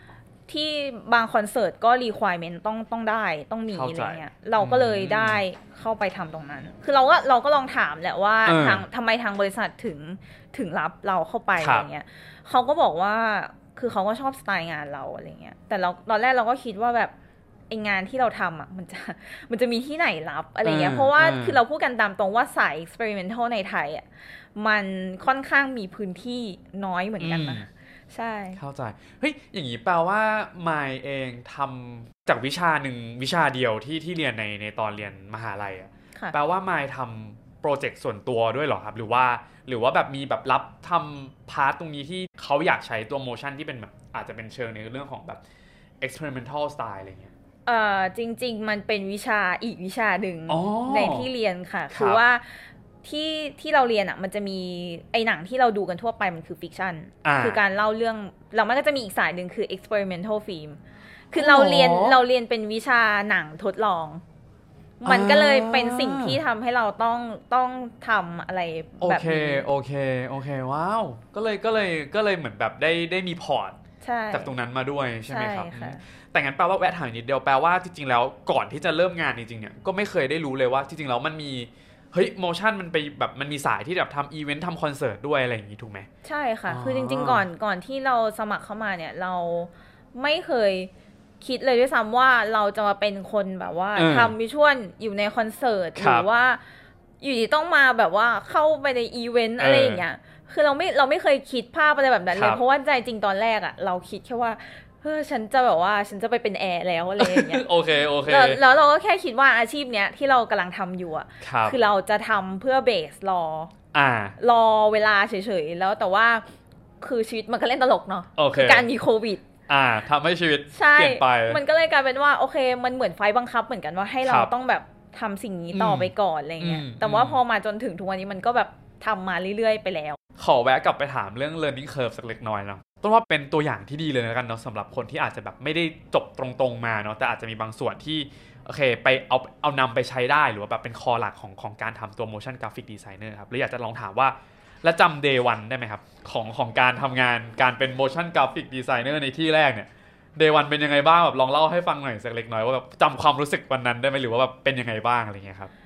ที่บางคอนเสิร์ตก็ requirement ต้องได้ต้องมีอะไรเงี้ยเราก็เลยได้เข้าไปทำตรงนั้นคือเราก็ลองถามแหละว่าทำไมทางบริษัทถึงรับเราเข้าไปอะไรเงี้ยเขาก็บอกว่าคือเขาก็ชอบสไตล์งานเราอะไรเงี้ยแต่เราตอนแรกเราก็คิดว่าแบบไองานที่เราทำอ่ะมันจะมีที่ไหนรับอะไรเงี้ยเพราะว่าคือเราพูดกันตามตรงว่าสาย experimental ในไทยอ่ะมันค่อนข้างมีพื้นที่น้อยเหมือนกันนะใช่เข้าใจเฮ้ยอย่างนี้แปลว่ามายเองทำจากวิชาหนึ่งวิชาเดียวที่เรียนในตอนเรียนมหาลัยอ่ะแปลว่ามายทำโปรเจกต์ส่วนตัวด้วยเหรอครับหรือว่าแบบมีแบบรับทำพาร์ทตรงนี้ที่เขาอยากใช้ตัวโมชั่นที่เป็นแบบอาจจะเป็นเชิงในเรื่องของแบบ experimental style อะไรเงี้ยจริงๆมันเป็นวิชาอีกวิชาหนึ่งในที่เรียนค่ะคือว่าที่เราเรียนอ่ะมันจะมีไอหนังที่เราดูกันทั่วไปมันคือฟิกชันคือการเล่าเรื่องเรามันก็จะมีอีกสายหนึ่งคือ experimental film คือเราเรียนเป็นวิชาหนังทดลองมันก็เลยเป็นสิ่งที่ทำให้เราต้องทำอะไรแบบนี้โอเคว้าวก็เลยเหมือนแบบได้มีพอร์ตจากตรงนั้นมาด้วยใช่ไหมครับแต่งั้นแปลว่าแวะถามนิดเดียวแปลว่าจริงๆแล้วก่อนที่จะเริ่มงานจริงๆเนี่ยก็ไม่เคยได้รู้เลยว่าจริงๆแล้วมันมีเฮ้ยโมชั่นมันไปแบบมันมีสายที่แบบทำอีเวนต์ทำคอนเสิร์ตด้วยอะไรอย่างงี้ถูกไหมใช่ค่ะคือจริงๆก่อนที่เราสมัครเข้ามาเนี่ยเราไม่เคยคิดเลยด้วยซ้ำว่าเราจะมาเป็นคนแบบว่าทำวิชวลอยู่ในคอนเสิร์ตหรือว่าอยู่ดีต้องมาแบบว่าเข้าไปในอีเวนต์อะไรอย่างเงี้ยคือเราไม่เคยคิดภาพอะไรแบบนั้นเลยเพราะว่าใจจริงตอนแรกอ่ะเราคิดแค่ว่าฉันจะแบบว่าฉันจะไปเป็นแอร์แล้วอะไรอย่างเงี้ยโอเคแล้วเราก็แค่คิดว่าอาชีพเนี้ยที่เรากำลังทำอยู่อ่ะคือเราจะทำเพื่อเบสรอเวลาเฉยๆแล้วแต่ว่าคือชีวิตมันก็เล่นตลกเนาะคือการมีโควิดทำให้ชีวิตเปลี่ยนไปมันก็เลยกลายเป็นว่าโอเคมันเหมือนไฟบังคับเหมือนกันว่าให้เราต้องแบบทำสิ่งนี้ต่อไปก่อนอะไรเงี้ยแต่ว่าพอมาจนถึงทุกวันนี้มันก็แบบทำมาเรื่อยๆไปแล้วขอแวะกลับไปถามเรื่อง learning curve สักเล็กน้อยเนาะต้นว่าเป็นตัวอย่างที่ดีเลยนะกันเนาะสำหรับคนที่อาจจะแบบไม่ได้จบตรงๆมาเนาะแต่อาจจะมีบางส่วนที่โอเคไปเอานำไปใช้ได้หรือว่าแบบเป็นคอหลักของการทำตัว motion graphic designer ครับแล้วอยากจะลองถามว่าแล้วจำ day 1ได้ไหมครับของการทำงานการเป็น motion graphic designer ในที่แรกเนี่ย day 1เป็นยังไงบ้างแบบลองเล่าให้ฟังหน่อยสักเล็กน้อยว่าแบบจำความรู้สึกวันนั้นได้ไหมหรือว่าแบบเป็นยังไงบ้างอะไรเงี้ยครับ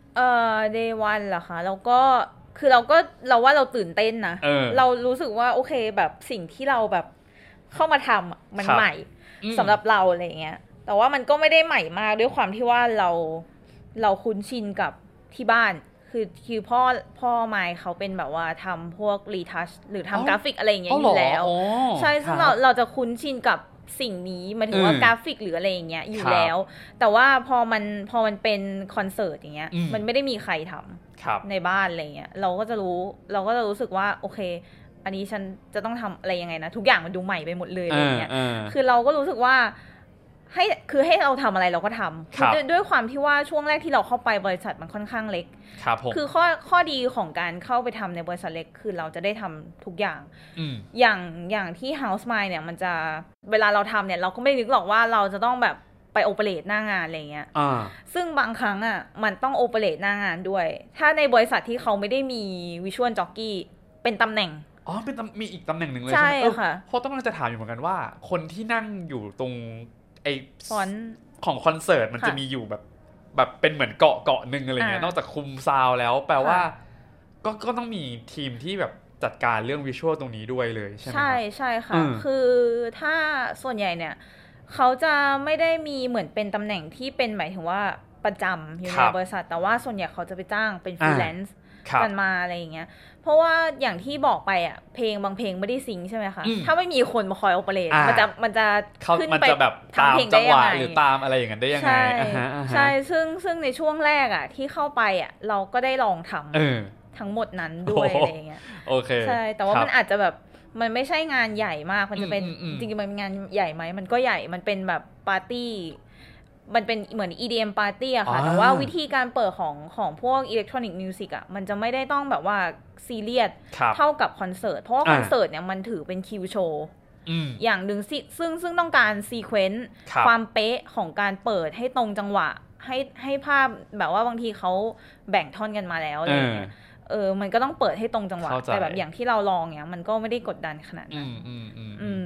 day 1เหรอคะแล้วก็คือเราว่าเราตื่นเต้นนะเรารู้สึกว่าโอเคแบบสิ่งที่เราแบบเข้ามาทำมันใหม่สำหรับเราอะไรเงี้ยแต่ว่ามันก็ไม่ได้ใหม่มากด้วยความที่ว่าเราคุ้นชินกับที่บ้านคือพ่อไมค์เขาเป็นแบบว่าทำพวกรีทัชหรือทำกราฟิกอะไรอย่างเงี้ยอยู่แล้วใช่ซึ่งเราจะคุ้นชินกับสิ่งนี้หมายถึงว่ากราฟิกหรืออะไรอย่างเงี้ยอยู่แล้วแต่ว่าพอมันเป็นคอนเสิร์ตอย่างเงี้ยมันไม่ได้มีใครทำในบ้านอะไรเงี้ยเราก็จะรู้สึกว่าโอเคอันนี้ฉันจะต้องทำอะไรยังไงนะทุกอย่างมันดูใหม่ไปหมดเลยอะไรเงี้ยคือเราก็รู้สึกว่าให้เราทำอะไรเราก็ทำด้วยความที่ว่าช่วงแรกที่เราเข้าไปบริษัทมันค่อนข้างเล็กคือข้อดีของการเข้าไปทำในบริษัทเล็กคือเราจะได้ทำทุกอย่างอย่างที่ House Mind เนี่ยมันจะเวลาเราทำเนี่ยเราก็ไม่นึกหรอกว่าเราจะต้องแบบไปโอเปเรตหน้างานอะไรเงี้ยซึ่งบางครั้งอ่ะมันต้องโอเปเรตหน้างานด้วยถ้าในบริษัทที่เขาไม่ได้มีวิชวลจ็อกกี้เป็นตำแหน่งเป็นมีอีกตำแหน่งหนึ่งเลยใช่ไหมเพราะต้องจะถามอยู่เหมือนกันว่าคนที่นั่งอยู่ตรงไอฟอนต์ของคอนเสิร์ตมันจะมีอยู่แบบเป็นเหมือนเกาะนึงอะไรเงี้ยนอกจากคุมซาวแล้วแปลว่าก็ต้องมีทีมที่แบบจัดการเรื่องวิชวลตรงนี้ด้วยเลยใช่ไหมใช่ค่ะคือถ้าส่วนใหญ่เนี่ยเขาจะไม่ได้มีเหมือนเป็นตำแหน่งที่เป็นหมายถึงว่าประจำอยู่ในบริษัทแต่ว่าส่วนใหญ่เขาจะไปจ้างเป็นฟรีแลนซ์กันมาอะไรอย่างเงี้ยเพราะว่าอย่างที่บอกไปอ่ะเพลงบางเพลงไม่ได้ซิงค์ใช่ไหมคะถ้าไม่มีคนมาคอยโอเปเรตมันจะขึ้นไปแบบตามจังหวะหรือตามอะไรอย่างนั้นได้ยังไงใช่ซึ่งในช่วงแรกอ่ะที่เข้าไปอ่ะเราก็ได้ลองทำทั้งหมดนั้นด้วยอะไรอย่างเงี้ยโอเคใช่แต่ว่ามันอาจจะแบบมันไม่ใช่งานใหญ่มากมันจะเป็นจริงๆมันเป็นงานใหญ่ไหมมันก็ใหญ่มันเป็นแบบปาร์ตี้มันเป็นเหมือน EDM party อะค่ะแต่ว่าวิธีการเปิดของพวก electronic music อะมันจะไม่ได้ต้องแบบว่าซีเรียสเท่ากับคอนเสิร์ตเพราะว่าคอนเสิร์ตเนี่ยมันถือเป็นคิวโชว์อย่างหนึ่งซึ่งต้องการซีเควนซ์ความเป๊ะของการเปิดให้ตรงจังหวะให้ภาพแบบว่าบางทีเขาแบ่งท่อนกันมาแล้วอะไรเงี้ยมันก็ต้องเปิดให้ตรงจังหวะแต่แบบอย่างที่เราลองเนี่ยมันก็ไม่ได้กดดันขนาดนั้น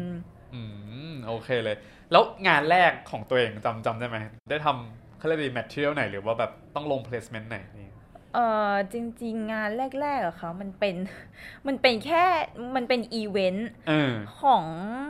โอเคเลยแล้วงานแรกของตัวเองจำได้ไหมได้ทำเขาเรียกว่า material ไหนหรือว่าแบบต้องลง placement ไหนนี่จริงๆงานแรกๆอะค่ะมันเป็นแค่มันเป็นอีเวนต์ของ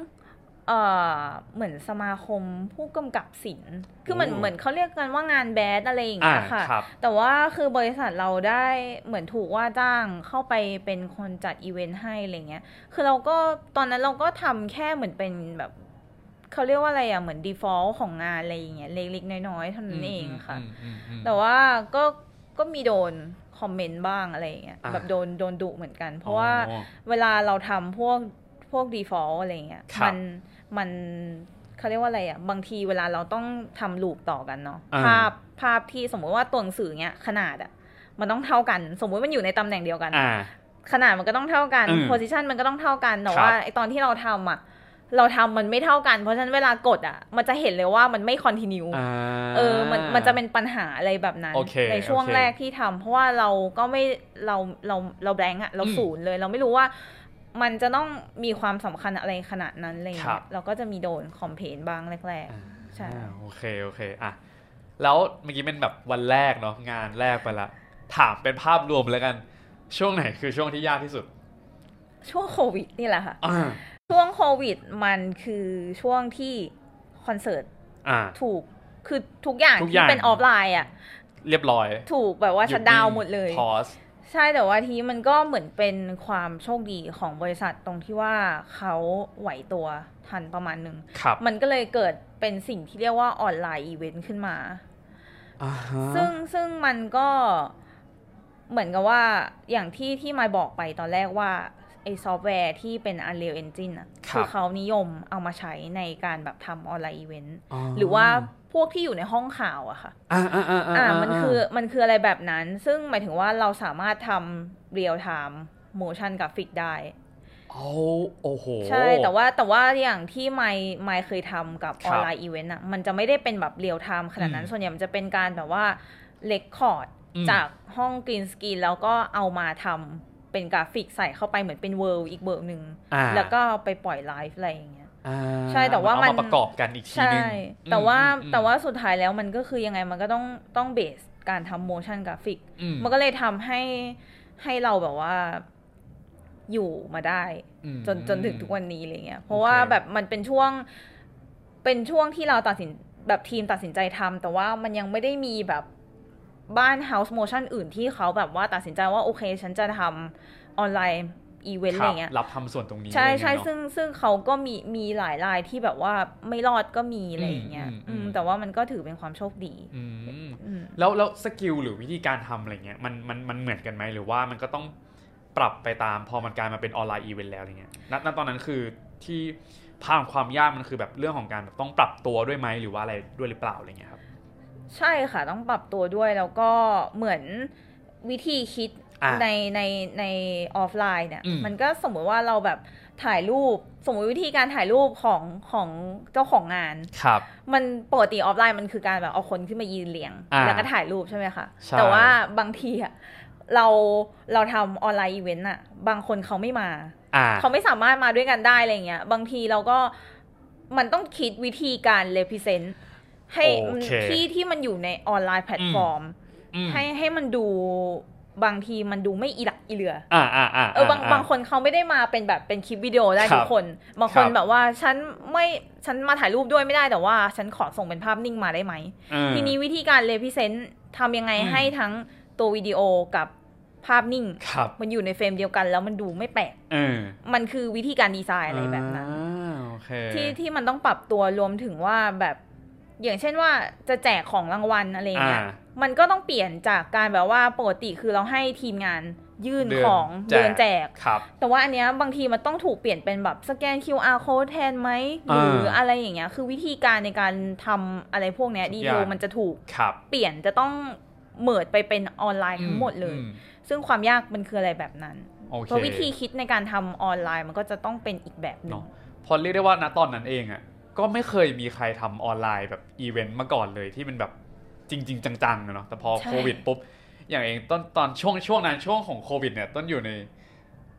เหมือนสมาคมผู้กำกับศิลป์คือเหมือนเขาเรียกกันว่างานแบดอะไรอย่างเงี้ยค่ะแต่ว่าคือบริษัทเราได้เหมือนถูกว่าจ้างเข้าไปเป็นคนจัดอีเวนต์ให้อะไรเงี้ยคือเราก็ตอนนั้นเราก็ทำแค่เหมือนเป็นแบบเขาเรียกว่าอะไรอะเหมือน default ของงานอะไรอย่างเงี้ยเล็กๆน้อยๆเท่านั้นเองค่ะแต่ว่าก็มีโดนคอมเมนต์บ้างอะไรอย่างเงี้ยแบบโดนดุเหมือนกันเพราะว่าเวลาเราทำพวก default อะไรอย่างเงี้ยมันเขาเรียกว่าอะไรอ่ะบางทีเวลาเราต้องทำลูปต่อกันเนาะภาพที่สมมติว่าตัวหนังสือเงี้ยขนาดอ่ะมันต้องเท่ากันสมมติมันอยู่ในตำแหน่งเดียวกันขนาดมันก็ต้องเท่ากันโพสิชันมันก็ต้องเท่ากันแต่ว่าไอตอนที่เราทำอ่ะเราทำมันไม่เท่ากันเพราะฉะนั้นเวลากดอ่ะมันจะเห็นเลยว่ามันไม่คอนทินิวมันจะเป็นปัญหาอะไรแบบนั้นในช่วงแรกที่ทำเพราะว่าเราก็ไม่เราแบงค์อ่ะเราศูนย์เลยเราไม่รู้ว่ามันจะต้องมีความสำคัญอะไรขนาดนั้นเลยเราก็จะมีโดนคอมเพลนบ้างแรกๆใช่โอเคอ่ะแล้วเมื่อกี้เป็นแบบวันแรกเนาะงานแรกไปละถามเป็นภาพรวมแล้วกันช่วงไหนคือช่วงที่ยากที่สุดช่วงโควิดนี่แหละค่ะช่วงโควิดมันคือช่วงที่คอนเสิร์ตถูกคือทุกอย่างที่เป็นออฟไลน์อ่ะเรียบร้อยถูกแบบว่าชัตดาวน์หมดเลยใช่แต่ว่าทีมันก็เหมือนเป็นความโชคดีของบริษัทตรงที่ว่าเขาไหวตัวทันประมาณนึงมันก็เลยเกิดเป็นสิ่งที่เรียกว่าออนไลน์อีเวนต์ขึ้นมาซึ่งมันก็เหมือนกับว่าอย่างที่มายบอกไปตอนแรกว่าไอ้ซอฟต์แวร์ที่เป็น Unreal Engine น่ะคือเขานิยมเอามาใช้ในการแบบทำออนไลน์อีเวนต์หรือว่าพวกที่อยู่ในห้องข่าวอะค่ะมันคืออะไรแบบนั้นซึ่งหมายถึงว่าเราสามารถทำ real time motion graphic ได้โอ้โหใช่แต่ว่าอย่างที่ไม่เคยทำกับออนไลน์อีเวนต์อะมันจะไม่ได้เป็นแบบ real time ขนาดนั้นส่วนใหญ่มันจะเป็นการแบบว่า record จากห้อง green screen แล้วก็เอามาทำเป็นกราฟิกใส่เข้าไปเหมือนเป็นเวิลด์อีกเวิลด์นึงแล้วก็ไปปล่อยไลฟ์อะไรอย่างเงี้ยใช่แต่ว่ามันประกอบกันอีกทีนึงแต่ว่าสุดท้ายแล้วมันก็คือยังไงมันก็ต้องเบสการทำ motion graphic มันก็เลยทำให้เราแบบว่าอยู่มาได้จนถึงทุกวันนี้อะไรเงี้ยเพราะว่าแบบมันเป็นช่วงที่เราตัดสินแบบทีมตัดสินใจทำแต่ว่ามันยังไม่ได้มีแบบบ้าน house motion อื่นที่เขาแบบว่าตัดสินใจว่าโอเคฉันจะทำออนไลน์อีเวนต์อะไรเงี้ยรับทำส่วนตรงนี้ใช่ซึ่งเขาก็มีหลายรายที่แบบว่าไม่รอดก็มีอะไรอย่างเงี้ยแต่ว่ามันก็ถือเป็นความโชคดีแล้วสกิลหรือวิธีการทำอะไรเงี้ยมันเหมือนกันไหมหรือว่ามันก็ต้องปรับไปตามพอมันกลายมาเป็นออนไลน์อีเวนต์แล้วอะไรเงี้ยณตอนนั้นคือที่ความยากมันคือแบบเรื่องของการแบบต้องปรับตัวด้วยไหมหรือว่าอะไรด้วยหรือเปล่าอะไรเงี้ยครับใช่ค่ะต้องปรับตัวด้วยแล้วก็เหมือนวิธีคิดในออฟไลน์เนี่ยมันก็สมมติว่าเราแบบถ่ายรูปสมมติวิธีการถ่ายรูปของเจ้าของงานมันปกติออฟไลน์มันคือการแบบเอาคนขึ้นมายืนเรียงแล้วก็ถ่ายรูปใช่ไหมคะแต่ว่าบางทีอะเราทำออนไลน์อีเวนต์อะบางคนเขาไม่มาเขาไม่สามารถมาด้วยกันได้อะไรเงี้ยบางทีเราก็มันต้องคิดวิธีการ represent ให้ที่มันอยู่ในออนไลน์แพลตฟอร์มให้มันดูบางทีมันดูไม่อีหลักอีเหลือบางคนเขาไม่ได้มาเป็นแบบเป็นคลิปวิดีโอได้ทุกคนบางคนแบบว่าฉันมาถ่ายรูปด้วยไม่ได้แต่ว่าฉันขอส่งเป็นภาพนิ่งมาได้ไหมทีนี้วิธีการเรพรีเซนต์ทำยังไงให้ทั้งตัววิดีโอกับภาพนิ่งมันอยู่ในเฟรมเดียวกันแล้วมันดูไม่แปลกมันคือวิธีการดีไซน์อะไรแบบนั้นที่มันต้องปรับตัวรวมถึงว่าแบบอย่างเช่นว่าจะแจกของรางวัลอะไรเงี้ยมันก็ต้องเปลี่ยนจากการแบบว่าปกติคือเราให้ทีมงานยื่นของเดินแจกแต่ว่าอันเนี้ยบางทีมันต้องถูกเปลี่ยนเป็นแบบสแกน QR code แทนไหมหรืออะไรอย่างเงี้ยคือวิธีการในการทำอะไรพวกเนี้ยดีเทลมันจะถูกเปลี่ยนจะต้องเมิร์จไปเป็นออนไลน์ทั้งหมดเลยซึ่งความยากมันคืออะไรแบบนั้นเพราะวิธีคิดในการทำออนไลน์มันก็จะต้องเป็นอีกแบบนึงพอเรียกได้ว่าณตอนนั้นเองอ่ะก็ไม่เคยมีใครทำออนไลน์แบบอีเวนต์มาก่อนเลยที่เป็นแบบจริงๆจังๆเนาะแต่พอโควิดปุ๊บอย่างเองตอนช่วงนั้นช่วงของโควิดเนี่ยต้นอยู่ใน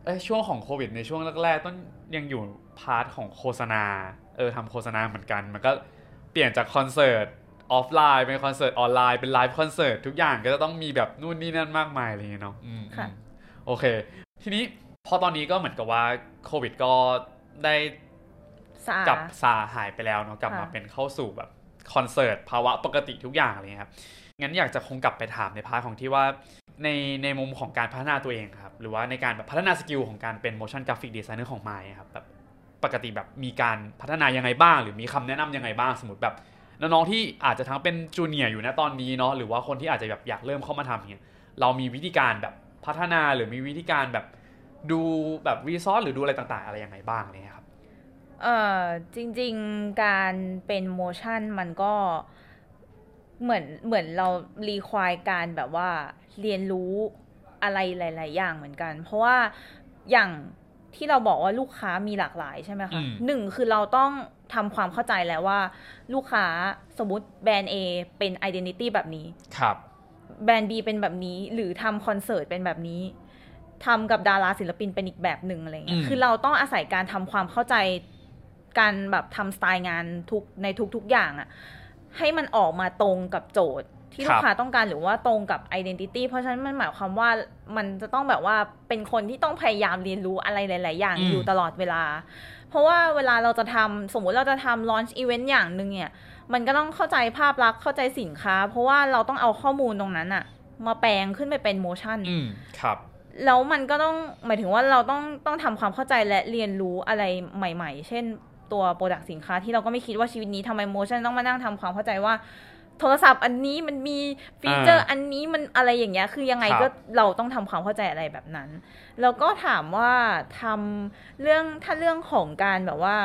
ช่วงของโควิดในช่วงแรกๆต้องยังอยู่พาร์ทของโฆษณาทำโฆษณาเหมือนกันมันก็เปลี่ยนจากคอนเสิร์ตออฟไลน์เป็นคอนเสิร์ตออนไลน์เป็นไลฟ์คอนเสิร์ตทุกอย่างก็จะต้องมีแบบนู่นนี่นั่นมากมายอะไรอย่างเงี้ยเนาะโอเคทีนี้พอตอนนี้ก็เหมือนกับว่าโควิดก็ได้กลับซาหายไปแล้วเนาะกลับมาเป็นเข้าสู่แบบคอนเสิร์ตภาวะปกติทุกอย่างอะไรเงี้ยครับงั้นอยากจะคงกลับไปถามในพาร์ทของที่ว่าในมุมของการพัฒนาตัวเองครับหรือว่าในการแบบพัฒนาสกิลของการเป็น motion graphic designer ของ Mai ครับแบบปกติแบบมีการพัฒนายังไงบ้างหรือมีคำแนะนำยังไงบ้างสมมติแบบน้องๆที่อาจจะทั้งเป็นจูเนียร์อยู่ณตอนนี้เนาะหรือว่าคนที่อาจจะแบบอยากเริ่มเข้ามาทำเนี่ยเรามีวิธีการแบบพัฒนาหรือมีวิธีการแบบดูแบบรีซอสหรือดูอะไรต่างๆอะไรยังไงบ้างเนี่ยครับจริงๆการเป็นโมชั่นมันก็เหมือนเรารีควายการแบบว่าเรียนรู้อะไรหลายๆอย่างเหมือนกันเพราะว่าอย่างที่เราบอกว่าลูกค้ามีหลากหลายใช่ไหมคะหนึ่งคือเราต้องทำความเข้าใจแล้วว่าลูกค้าสมมติแบรนด์ A เป็น identity แบบนี้ครับแบรนด์ B เป็นแบบนี้หรือทำคอนเสิร์ตเป็นแบบนี้ทำกับดาราศิลปินเป็นอีกแบบหนึ่งอะไรเงี้ยคือเราต้องอาศัยการทำความเข้าใจการแบบทำสไตล์งานในทุกๆอย่างอะให้มันออกมาตรงกับโจทย์ที่ลูกค้าต้องการหรือว่าตรงกับ identity เพราะฉะนั้นมันหมายความว่ามันจะต้องแบบว่าเป็นคนที่ต้องพยายามเรียนรู้อะไรหลายๆอย่างอยู่ตลอดเวลาเพราะว่าเวลาเราจะทำสมมุติเราจะทำ launch event อย่างนึงเนี่ยมันก็ต้องเข้าใจภาพลักษณ์เข้าใจสินค้าเพราะว่าเราต้องเอาข้อมูลตรงนั้นอะมาแปลงขึ้นไปเป็น motion ครับแล้วมันก็ต้องหมายถึงว่าเราต้องทำความเข้าใจและเรียนรู้อะไรใหม่ๆเช่นตัวโปรดักต์สินค้าที่เราก็ไม่คิดว่าชีวิตนี้ทำไมโมชั่นต้องมานั่งทำความเข้าใจว่าโทรศัพท์อันนี้มันมีฟีเจอร์อันนี้มันอะไรอย่างเงี้ยคือยังไงก็เราต้องทำความเข้าใจอะไรแบบนั้นแล้วก็ถามว่าทำเรื่องของการแบบว่า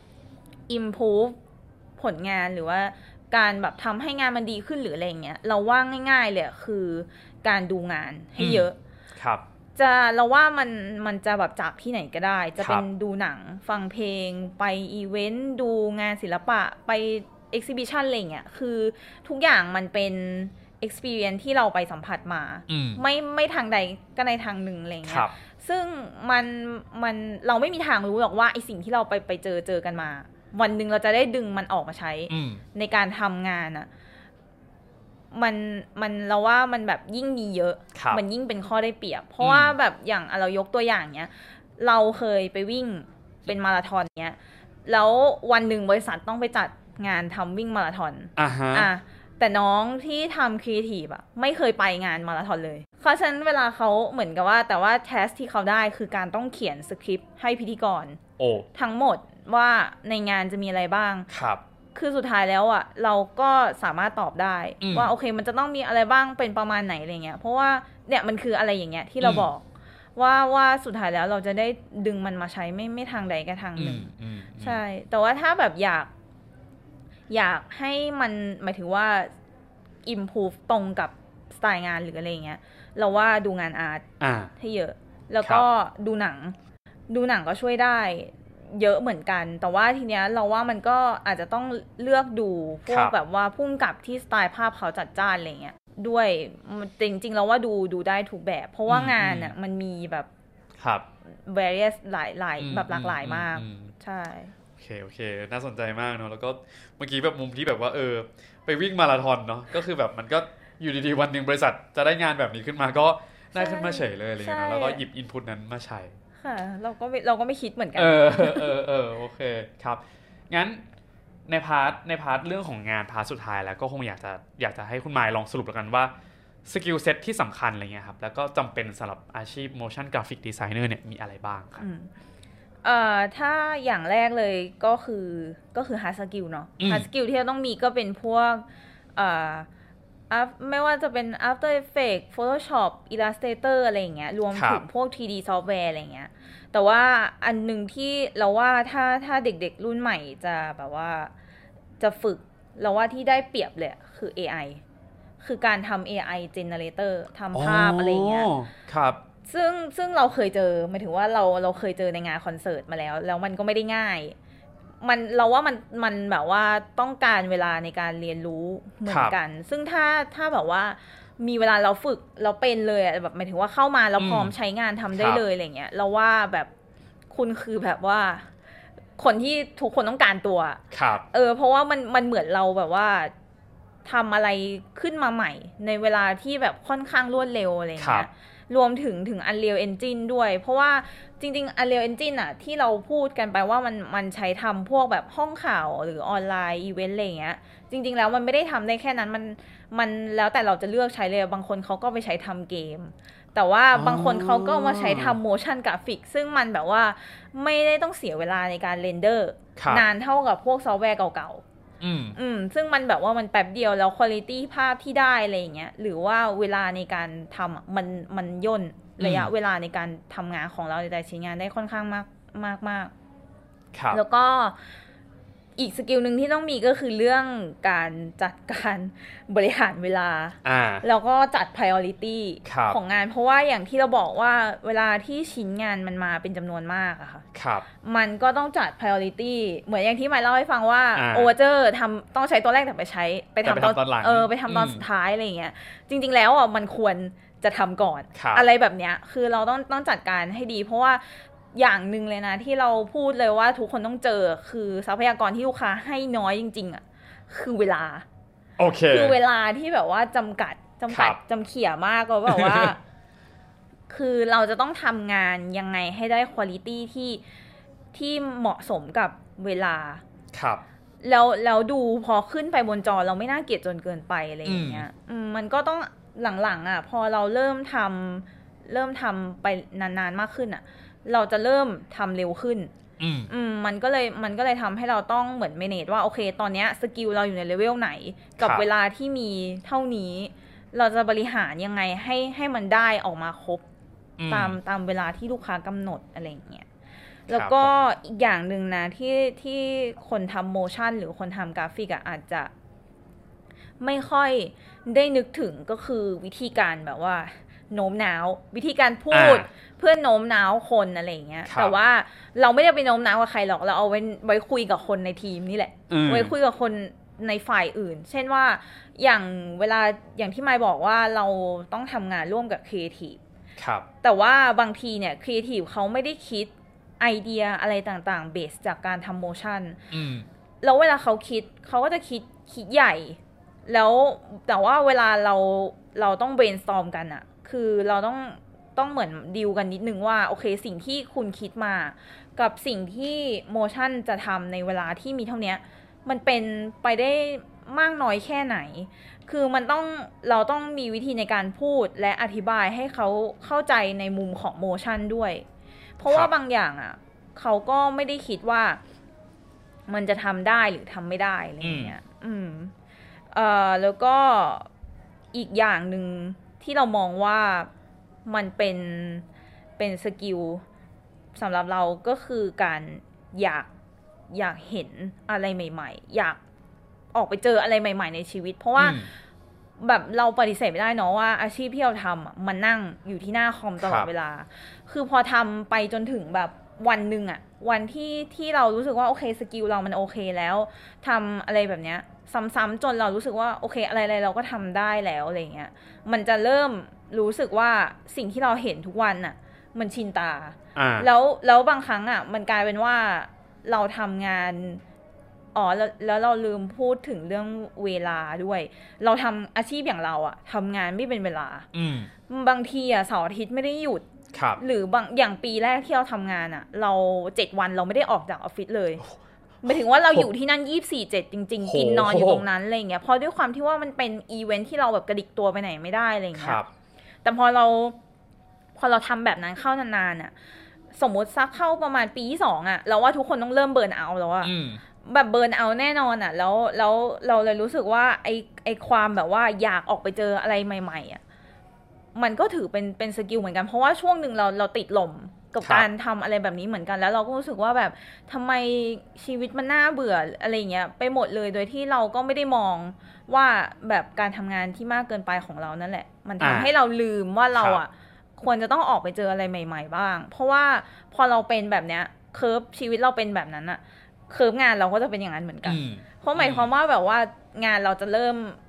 improve ผลงานหรือว่าการแบบทำให้งานมันดีขึ้นหรืออะไรเงี้ยเราว่าง่ายๆเลยคือการดูงานให้เยอะครับเราว่ามันจะแบบจากที่ไหนก็ได้จะเป็นดูหนังฟังเพลงไปอีเวนต์ดูงานศิลปะไปเอ็กซิบิชันอะไรเงี้ยคือทุกอย่างมันเป็น experience ที่เราไปสัมผัสมาไม่ทางใดก็ในทางหนึ่งอะไรเงี้ยซึ่งมันเราไม่มีทางรู้หรอกว่าไอสิ่งที่เราไปเจอกันมาวันหนึ่งเราจะได้ดึงมันออกมาใช้ในการทำงานอะมันเราว่ามันแบบยิ่งมีเยอะมันยิ่งเป็นข้อได้เปรียบเพราะว่าแบบอย่างเรายกตัวอย่างเนี้ยเราเคยไปวิ่งเป็นมาราธอนเนี้ยแล้ววันหนึ่งบริษัทต้องไปจัดงานทำวิ่งมาราธอนแต่น้องที่ทำครีเอทีฟอะไม่เคยไปงานมาราธอนเลยเพราะฉะนั้นเวลาเขาเหมือนกับว่าแต่ว่าแทสที่เขาได้คือการต้องเขียนสคริปต์ให้พิธีกรทั้งหมดว่าในงานจะมีอะไรบ้างคือสุดท้ายแล้วอ่ะเราก็สามารถตอบได้ว่าโอเคมันจะต้องมีอะไรบ้างเป็นประมาณไหนอะไรเงี้ยเพราะว่าเนี่ยมันคืออะไรอย่างเงี้ยที่เราบอกว่าสุดท้ายแล้วเราจะได้ดึงมันมาใช้ไม่ทางใดก็ทางหนึ่งใช่แต่ว่าถ้าแบบอยากให้มันหมายถึงว่า improve ตรงกับสไตล์งานหรืออะไรเงี้ยเราว่าดูงานอาร์ตให้เยอะแล้วก็ดูหนังก็ช่วยได้เยอะเหมือนกันแต่ว่าทีเนี้ยเราว่ามันก็อาจจะต้องเลือกดูพวกแบบว่าพุ่งกับที่สไตล์ภาพเขาจัดจ้านอะไรเงี้ยด้วยจริงๆเราว่าดูได้ทุกแบบเพราะว่างานอ่ะมันมีแบบvarious หลายแบบหลากหลายมากใช่โอเคน่าสนใจมากเนาะแล้วก็เมื่อกี้แบบมุมที่แบบว่าไปวิ่งมาราธอนเนาะก็คือแบบมันก็อยู่ดีๆวันนึงบริษัทจะได้งานแบบนี้ขึ้นมาก็ได้ขึ้นมาเฉยเลยอะไรเงี้ยแล้วก็หยิบอินพุตนั้นมาใช้ค่ะเราก็ไม่คิดเหมือนกันโอเคครับงั้นในพาร์ทเรื่องของงานพาร์ทสุดท้ายแล้วก็คงอยากจะให้คุณมายลองสรุปแล้วกันว่าสกิลเซ็ตที่สำคัญอะไรเงี้ยครับแล้วก็จำเป็นสำหรับอาชีพ motion graphic designer เนี่ยมีอะไรบ้างครับถ้าอย่างแรกเลยก็คือ hard skill เนาะ hard skill ที่เราต้องมีก็เป็นพวกไม่ว่าจะเป็น After Effects Photoshop Illustrator อะไรอย่างเงี้ยรวมถึงพวก 3D software อะไรอย่างเงี้ยแต่ว่าอันนึงที่เราว่าถ้าเด็กๆรุ่นใหม่จะแบบว่าจะฝึกเราว่าที่ได้เปรียบเลยคือ AI คือการทำ AI generator ทำภาพอะไรอย่างเงี้ยครับซึ่งเราเคยเจอหมายถึงว่าเราเคยเจอในงานคอนเสิร์ตมาแล้วมันก็ไม่ได้ง่ายเราว่ามันแบบว่าต้องการเวลาในการเรียนรู้เหมือนกันซึ่งถ้าแบบว่ามีเวลาเราฝึกเราเป็นเลยอ่ะแบบหมายถึงว่าเข้ามาเราพร้อมใช้งานทำได้เลยอะไรเงี้ยเราว่าแบบคุณคือแบบว่าคนที่ทุกคนต้องการตัวครับเพราะว่ามันเหมือนเราแบบว่าทำอะไรขึ้นมาใหม่ในเวลาที่แบบค่อนข้างรวดเร็วอะไรเงี้ยรวมถึง Unreal Engine ด้วยเพราะว่าจริงๆ Unreal Engine อ่ะที่เราพูดกันไปว่ามันใช้ทำพวกแบบห้องข่าวหรือออนไลน์อีเวนต์อะไรเงี้ยจริงๆแล้วมันไม่ได้ทำได้แค่นั้นมันแล้วแต่เราจะเลือกใช้เลยบางคนเขาก็ไปใช้ทำเกมแต่ว่าบางคนเขาก็มาใช้ทำ motion graphic ซึ่งมันแบบว่าไม่ได้ต้องเสียเวลาในการเรนเดอร์นานเท่ากับพวกซอฟต์แวร์เก่าๆซึ่งมันแบบว่ามันแป๊บเดียวแล้วคุณภาพภาพที่ได้อะไรอย่างเงี้ยหรือว่าเวลาในการทำมันย่นระยะเวลาในการทำงานของเราในแต่ชิ้นงานได้ค่อนข้างมากแล้วก็อีกสกิลหนึ่งที่ต้องมีก็คือเรื่องการจัดการบริหารเวลาแล้วก็จัด priority ของงานเพราะว่าอย่างที่เราบอกว่าเวลาที่ชิ้นงานมันมาเป็นจำนวนมากอะค่ะมันก็ต้องจัด priority เหมือนอย่างที่หมายเล่าให้ฟังว่า overture ต้องใช้ตัวแรกแต่ไปทำตอนหลังไปทำตอนสุดท้ายอะไรอย่างเงี้ยจริงๆแล้วอ่ะมันควรจะทำก่อนอะไรแบบเนี้ยคือเราต้องจัดการให้ดีเพราะว่าอย่างหนึ่งเลยนะที่เราพูดเลยว่าทุกคนต้องเจอคือทรัพยากรที่ลูกค้าให้น้อยจริงๆอ่ะคือเวลาโอเคคือเวลาที่แบบว่าจำกัดจำเขี่ยมากก็แบบว่า คือเราจะต้องทำงานยังไงให้ได้คุณภาพที่เหมาะสมกับเวลาครับแล้วดูพอขึ้นไปบนจอเราไม่น่าเกลียดจนเกินไปอะไรอย่างเงี้ยมันก็ต้องหลังๆอ่ะพอเราเริ่มทำไปนานๆมากขึ้นอ่ะเราจะเริ่มทำเร็วขึ้นมันก็เลยทำให้เราต้องเหมือนเมเนจว่าโอเคตอนนี้สกิลเราอยู่ในเลเวลไหนกับเวลาที่มีเท่านี้เราจะบริหารยังไงให้มันได้ออกมาครบตามเวลาที่ลูกค้ากำหนดอะไรอย่างเงี้ยแล้วก็อีกอย่างหนึ่งนะที่คนทำโมชั่นหรือคนทำกราฟิกอาจจะไม่ค่อยได้นึกถึงก็คือวิธีการแบบว่าโน้มน้าววิธีการพูดเพื่อโน้มน้าวคนอะไรอย่างเงี้ยแต่ว่าเราไม่ได้ไปโน้มน้าวกับใครหรอกเราเอาไว้คุยกับคนในทีมนี่แหละไว้คุยกับคนในฝ่ายอื่นเช่นว่าอย่างที่มายบอกว่าเราต้องทำงานร่วมกับครีเอทีฟแต่ว่าบางทีเนี่ยครีเอทีฟเขาไม่ได้คิดไอเดียอะไรต่างๆเบสจากการทำโมชั่นแล้วเวลาเขาคิดเขาก็จะคิดใหญ่แล้วแต่ว่าเวลาเราต้อง brainstorm กันอะคือเราต้องเหมือนดีลกันนิดนึงว่าโอเคสิ่งที่คุณคิดมากับสิ่งที่โมชั่นจะทำในเวลาที่มีเท่านี้มันเป็นไปได้มากน้อยแค่ไหนคือเราต้องมีวิธีในการพูดและอธิบายให้เขาเข้าใจในมุมของโมชั่นด้วยเพราะว่าบางอย่างอ่ะเขาก็ไม่ได้คิดว่ามันจะทำได้หรือทำไม่ได้อะไรอย่างเงี้ยแล้วก็อีกอย่างหนึ่งที่เรามองว่ามันเป็นสกิลสำหรับเราก็คือการอยากเห็นอะไรใหม่ๆอยากออกไปเจออะไรใหม่ๆในชีวิตเพราะว่าแบบเราปฏิเสธไม่ได้เนาะว่าอาชีพที่เราทำมันนั่งอยู่ที่หน้าคอมตลอดเวลาคือพอทำไปจนถึงแบบวันหนึ่งอะวันที่เรารู้สึกว่าโอเคสกิลเรามันโอเคแล้วทำอะไรแบบเนี้ยซ้ำๆจนเรารู้สึกว่าโอเคอะไรๆเราก็ทำได้แล้วอะไรเงี้ยมันจะเริ่มรู้สึกว่าสิ่งที่เราเห็นทุกวันน่ะมันชินตาแล้วบางครั้งอ่ะมันกลายเป็นว่าเราทำงานแล้วเราลืมพูดถึงเรื่องเวลาด้วยเราทำอาชีพอย่างเราอ่ะทำงานไม่เป็นเวลาบางทีอ่ะเสาร์อาทิตย์ไม่ได้หยุดหรือบางอย่างปีแรกที่เราทำงานอ่ะเรา7 วันเราไม่ได้ออกจากออฟฟิศเลยหมายถึงว่าเราอยู่ที่นั่น 24/7 จริงๆกินนอนอยู่ตรงนั้นอะไรเงี้ยเพราะด้วยความที่ว่ามันเป็นอีเวนท์ที่เราแบบกระดิกตัวไปไหนไม่ได้อะไรเงี้ยแต่พอเราทำแบบนั้นเข้านานๆอ่ะสมมติซักเข้าประมาณปีที่2อ่ะเราว่าทุกคนต้องเริ่มเบิร์นเอาท์แล้วอ่ะแบบเบิร์นเอาท์แน่นอนอ่ะแล้วเราเลยรู้สึกว่าไอความแบบว่าอยากออกไปเจออะไรใหม่ๆอ่ะมันก็ถือเป็นสกิลเหมือนกันเพราะว่าช่วงนึงเราติดลมกับการทำอะไรแบบนี้เหมือนกันแล้วเราก็รู้สึกว่าแบบทำไมชีวิตมันน่าเบื่ออะไรเงี้ยไปหมดเลยโดยที่เราก็ไม่ได้มองว่าแบบการทำงานที่มากเกินไปของเรานั่นแหละมันทำให้เราลืมว่าเราอ่ะควรจะต้องออกไปเจออะไรใหม่ๆบ้างเพราะว่าพอเราเป็นแบบเนี้ยเคิร์ฟชีวิตเราเป็นแบบนั้นอ่ะเคิร์ฟงานเราก็จะเป็นอย่างนั้นเหมือนกันเพราะหมายความว่าแบบว่างานเราจะเริ่ม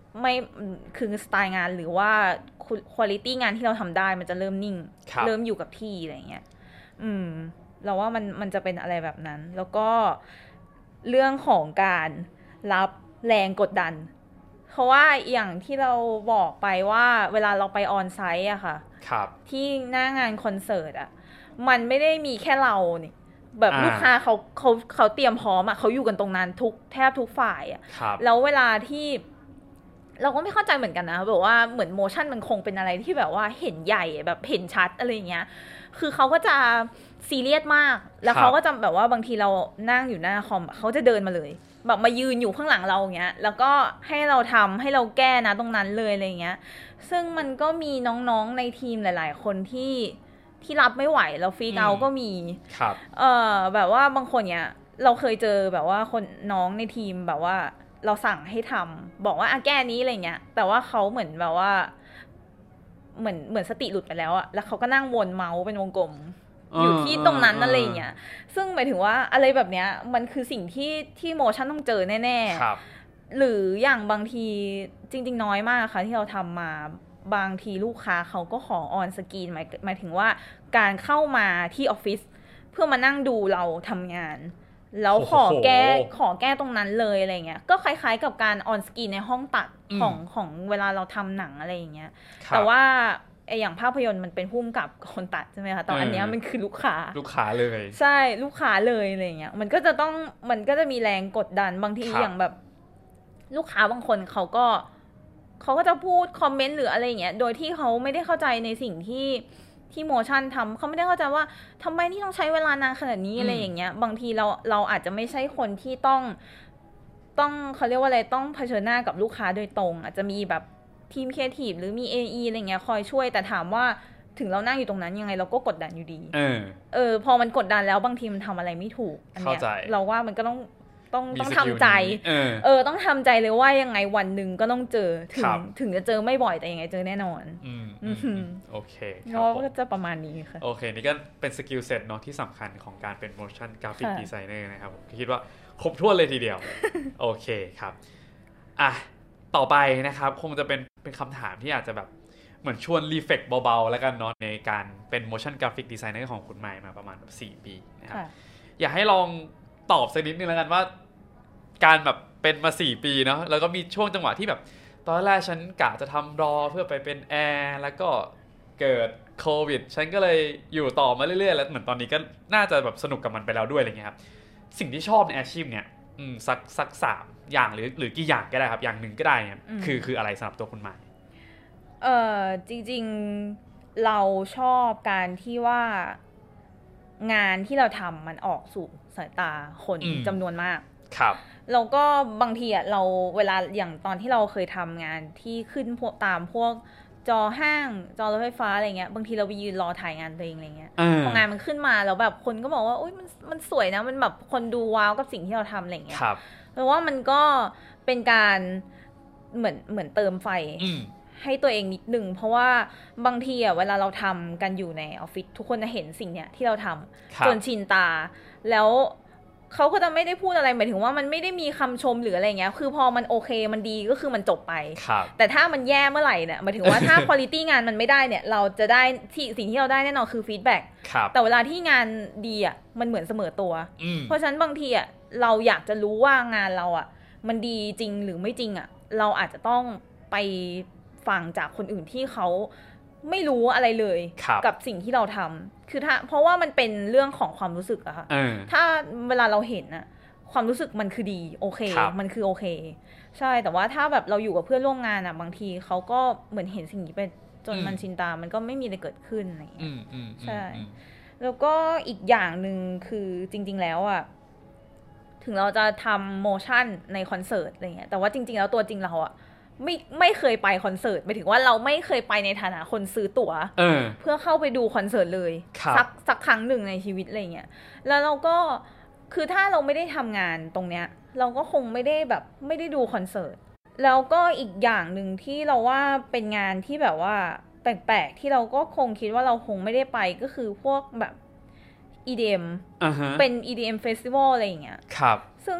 ไม่คือสไตล์งานหรือว่าคุณภาพงานที่เราทำได้มันจะเริ่มนิ่งเริ่มอยู่กับที่อะไรเงี้ยเราว่ามันจะเป็นอะไรแบบนั้นแล้วก็เรื่องของการรับแรงกดดันเพราะว่าอย่างที่เราบอกไปว่าเวลาเราไปออนไซต์อะค่ะที่หน้างานคอนเสิร์ตอะมันไม่ได้มีแค่เราเนี่ยแบบลูกค้าเขาเตรียมพร้อมอะเขาอยู่กันตรงนั้นแทบทุกฝ่ายอะแล้วเวลาที่เราก็ไม่เข้าใจเหมือนกันนะแบบว่าเหมือนโมชั่นมันคงเป็นอะไรที่แบบว่าเห็นใหญ่แบบเห็นชัดอะไรอย่างเงี้ยคือเขาก็จะซีเรียสมากแล้วเขาก็จะแบบว่าบางทีเรานั่งอยู่หน้าคอมเขาจะเดินมาเลยแบบมายืนอยู่ข้างหลังเราอย่างเงี้ยแล้วก็ให้เราทำให้เราแก้นะตรงนั้นเลยอะไรเงี้ยซึ่งมันก็มีน้องๆในทีมหลายๆคนที่รับไม่ไหวแล้วฟรีเอาก็มีแบบว่าบางคนเนี้ยเราเคยเจอแบบว่าคนน้องในทีมแบบว่าเราสั่งให้ทำบอกว่าแก้นี้อะไรเงี้ยแต่ว่าเขาเหมือนแบบว่าเหมือนสติหลุดไปแล้วอะแล้วเขาก็นั่งวนเมาส์เป็นวงกลมอยู่ที่ตรงนั้นอะไรเงี้ยซึ่งหมายถึงว่าอะไรแบบเนี้ยมันคือสิ่งที่โมชั่นต้องเจอแน่ๆหรืออย่างบางทีจริงๆน้อยมากค่ะที่เราทำมาบางทีลูกค้าเขาก็ขอออนสกรีนหมายถึงว่าการเข้ามาที่ออฟฟิศเพื่อมานั่งดูเราทำงานแล้วขอแก้ตรงนั้นเลยอะไรเงี้ยก็คล้ายๆกับการออนสกรีนในห้องตัดของเวลาเราทำหนังอะไรอย่างเงี้ยแต่ว่าอย่างภาพยนตร์มันเป็นพุ่มกับคนตัดใช่ไหมคะแต่อันเนี้ยมันคือลูกค้าเลยใช่ลูกค้าเลยอะไรเงี้ยมันก็จะมีแรงกดดันบางทีอย่างแบบลูกค้าบางคนเขาก็จะพูดคอมเมนต์หรืออะไรเงี้ยโดยที่เขาไม่ได้เข้าใจในสิ่งที่โมชั่นทำเขาไม่ได้เข้าใจว่าทำไมที่ต้องใช้เวลานานขนาดนี้อะไรอย่างเงี้ยบางทีเราอาจจะไม่ใช่คนที่ต้องเขาเรียกว่าอะไรต้องเผชิญหน้ากับลูกค้าโดยตรงอาจจะมีแบบทีมครีเอทีฟหรือมี AE อะไรเงี้ยคอยช่วยแต่ถามว่าถึงเรานั่งอยู่ตรงนั้นยังไงเราก็กดดันอยู่ดีพอมันกดดันแล้วบางทีมันทำอะไรไม่ถูกอันเนี้ยเราว่ามันก็ต้องทำใจต้องทำใจเลยว่ายังไงวันหนึ่งก็ต้องเจอถึงจะเจอไม่บ่อยแต่ยังไงเจอแน่นอนโอเคก็จะประมาณนี้ค่ะโอเคนี่ก็เป็นสกิลเซ็ตเนาะที่สำคัญของการเป็น motion graphic designer นะครับผมคิดว่าครบถ้วนเลยทีเดียวโอเคครับต่อไปนะครับคงจะเป็นคำถามที่อาจจะแบบเหมือนชวนรีเฟกเบาๆแล้วกันเนาะในการเป็น motion graphic designer ของคุณใหม่มาประมาณ4 ปีนะครับอยากให้ลองตอบสักนิดนึงแล้วกันว่าการแบบเป็นมา4 ปีเนาะแล้วก็มีช่วงจังหวะที่แบบตอนแรกฉันกะจะทำรอเพื่อไปเป็นแอร์แล้วก็เกิดโควิดฉันก็เลยอยู่ต่อมาเรื่อยๆแล้วเหมือนตอนนี้ก็น่าจะแบบสนุกกับมันไปแล้วด้วยอะไรเงี้ยครับสิ่งที่ชอบในอาชีพเนี่ยสัก3 อย่างหรือกี่อย่างก็ได้ครับอย่างหนึ่งก็ได้เนี่ยคืออะไรสำหรับตัวคุณใหม่จริงๆเราชอบการที่ว่างานที่เราทำมันออกสู่สายตาคนจำนวนมากครับแล้วก็บางทีเราเวลาอย่างตอนที่เราเคยทำงานที่ขึ้นตามพวกจอห้างจอรถไฟฟ้าอะไรเงี้ยบางทีเราไปยืนรอถ่ายงานตัวเองอะไรเงี้ยพองานมันขึ้นมาแล้วแบบคนก็บอกว่าอุ๊ยมันสวยนะมันแบบคนดูว้าวกับสิ่งที่เราทำอะไรเงี้ยเพราะว่ามันก็เป็นการเหมือนเติมไฟให้ตัวเองนิดนึงเพราะว่าบางทีเวลาเราทำกันอยู่ในออฟฟิศทุกคนจะเห็นสิ่งเนี้ยที่เราทำจนชินตาแล้วเขาก็จะไม่ได้พูดอะไรหมายถึงว่ามันไม่ได้มีคำชมหรืออะไรเงี้ยคือพอมันโอเคมันดีก็คือมันจบไปแต่ถ้ามันแย่เมื่อไหร่เนี่ยหมายถึงว่าถ้าคุณภาพงานมันไม่ได้เนี่ยเราจะได้สิ่งที่เราได้แน่นอนคือฟีดแบ็กแต่เวลาที่งานดีมันเหมือนเสมอตัวเพราะฉะนั้นบางทีเราอยากจะรู้ว่างานเรามันดีจริงหรือไม่จริงเราอาจจะต้องไปฟังจากคนอื่นที่เขาไม่รู้อะไรเลยกับสิ่งที่เราทำคือเพราะว่ามันเป็นเรื่องของความรู้สึกอะค่ะถ้าเวลาเราเห็นความรู้สึกมันคือดีโอเคมันคือโอเคใช่แต่ว่าถ้าแบบเราอยู่กับเพื่อนร่วมงานบางทีเขาก็เหมือนเห็นสิ่งนี้ไปจนมันชินตามันก็ไม่มีอะไรเกิดขึ้นอะไรอย่างเงี้ยใช่แล้วก็อีกอย่างนึงคือจริงๆแล้วถึงเราจะทำโมชั่นในคอนเสิร์ตอะไรเงี้ยแต่ว่าจริงๆแล้วตัวจริงเราไม่เคยไปคอนเสิร์ตหมายถึงว่าเราไม่เคยไปในฐานะคนซื้อตั๋วเพื่อเข้าไปดูคอนเสิร์ตเลยสักครั้งหนึ่งในชีวิตอะไรเงี้ยแล้วเราก็คือถ้าเราไม่ได้ทำงานตรงเนี้ยเราก็คงไม่ได้ดูคอนเสิร์ตแล้วก็อีกอย่างหนึ่งที่เราว่าเป็นงานที่แบบว่าแปลกๆที่เราก็คงคิดว่าเราคงไม่ได้ไปก็คือพวกแบบ EDM เป็น EDM Festival อะไรอย่างเงี้ยครับซึ่ง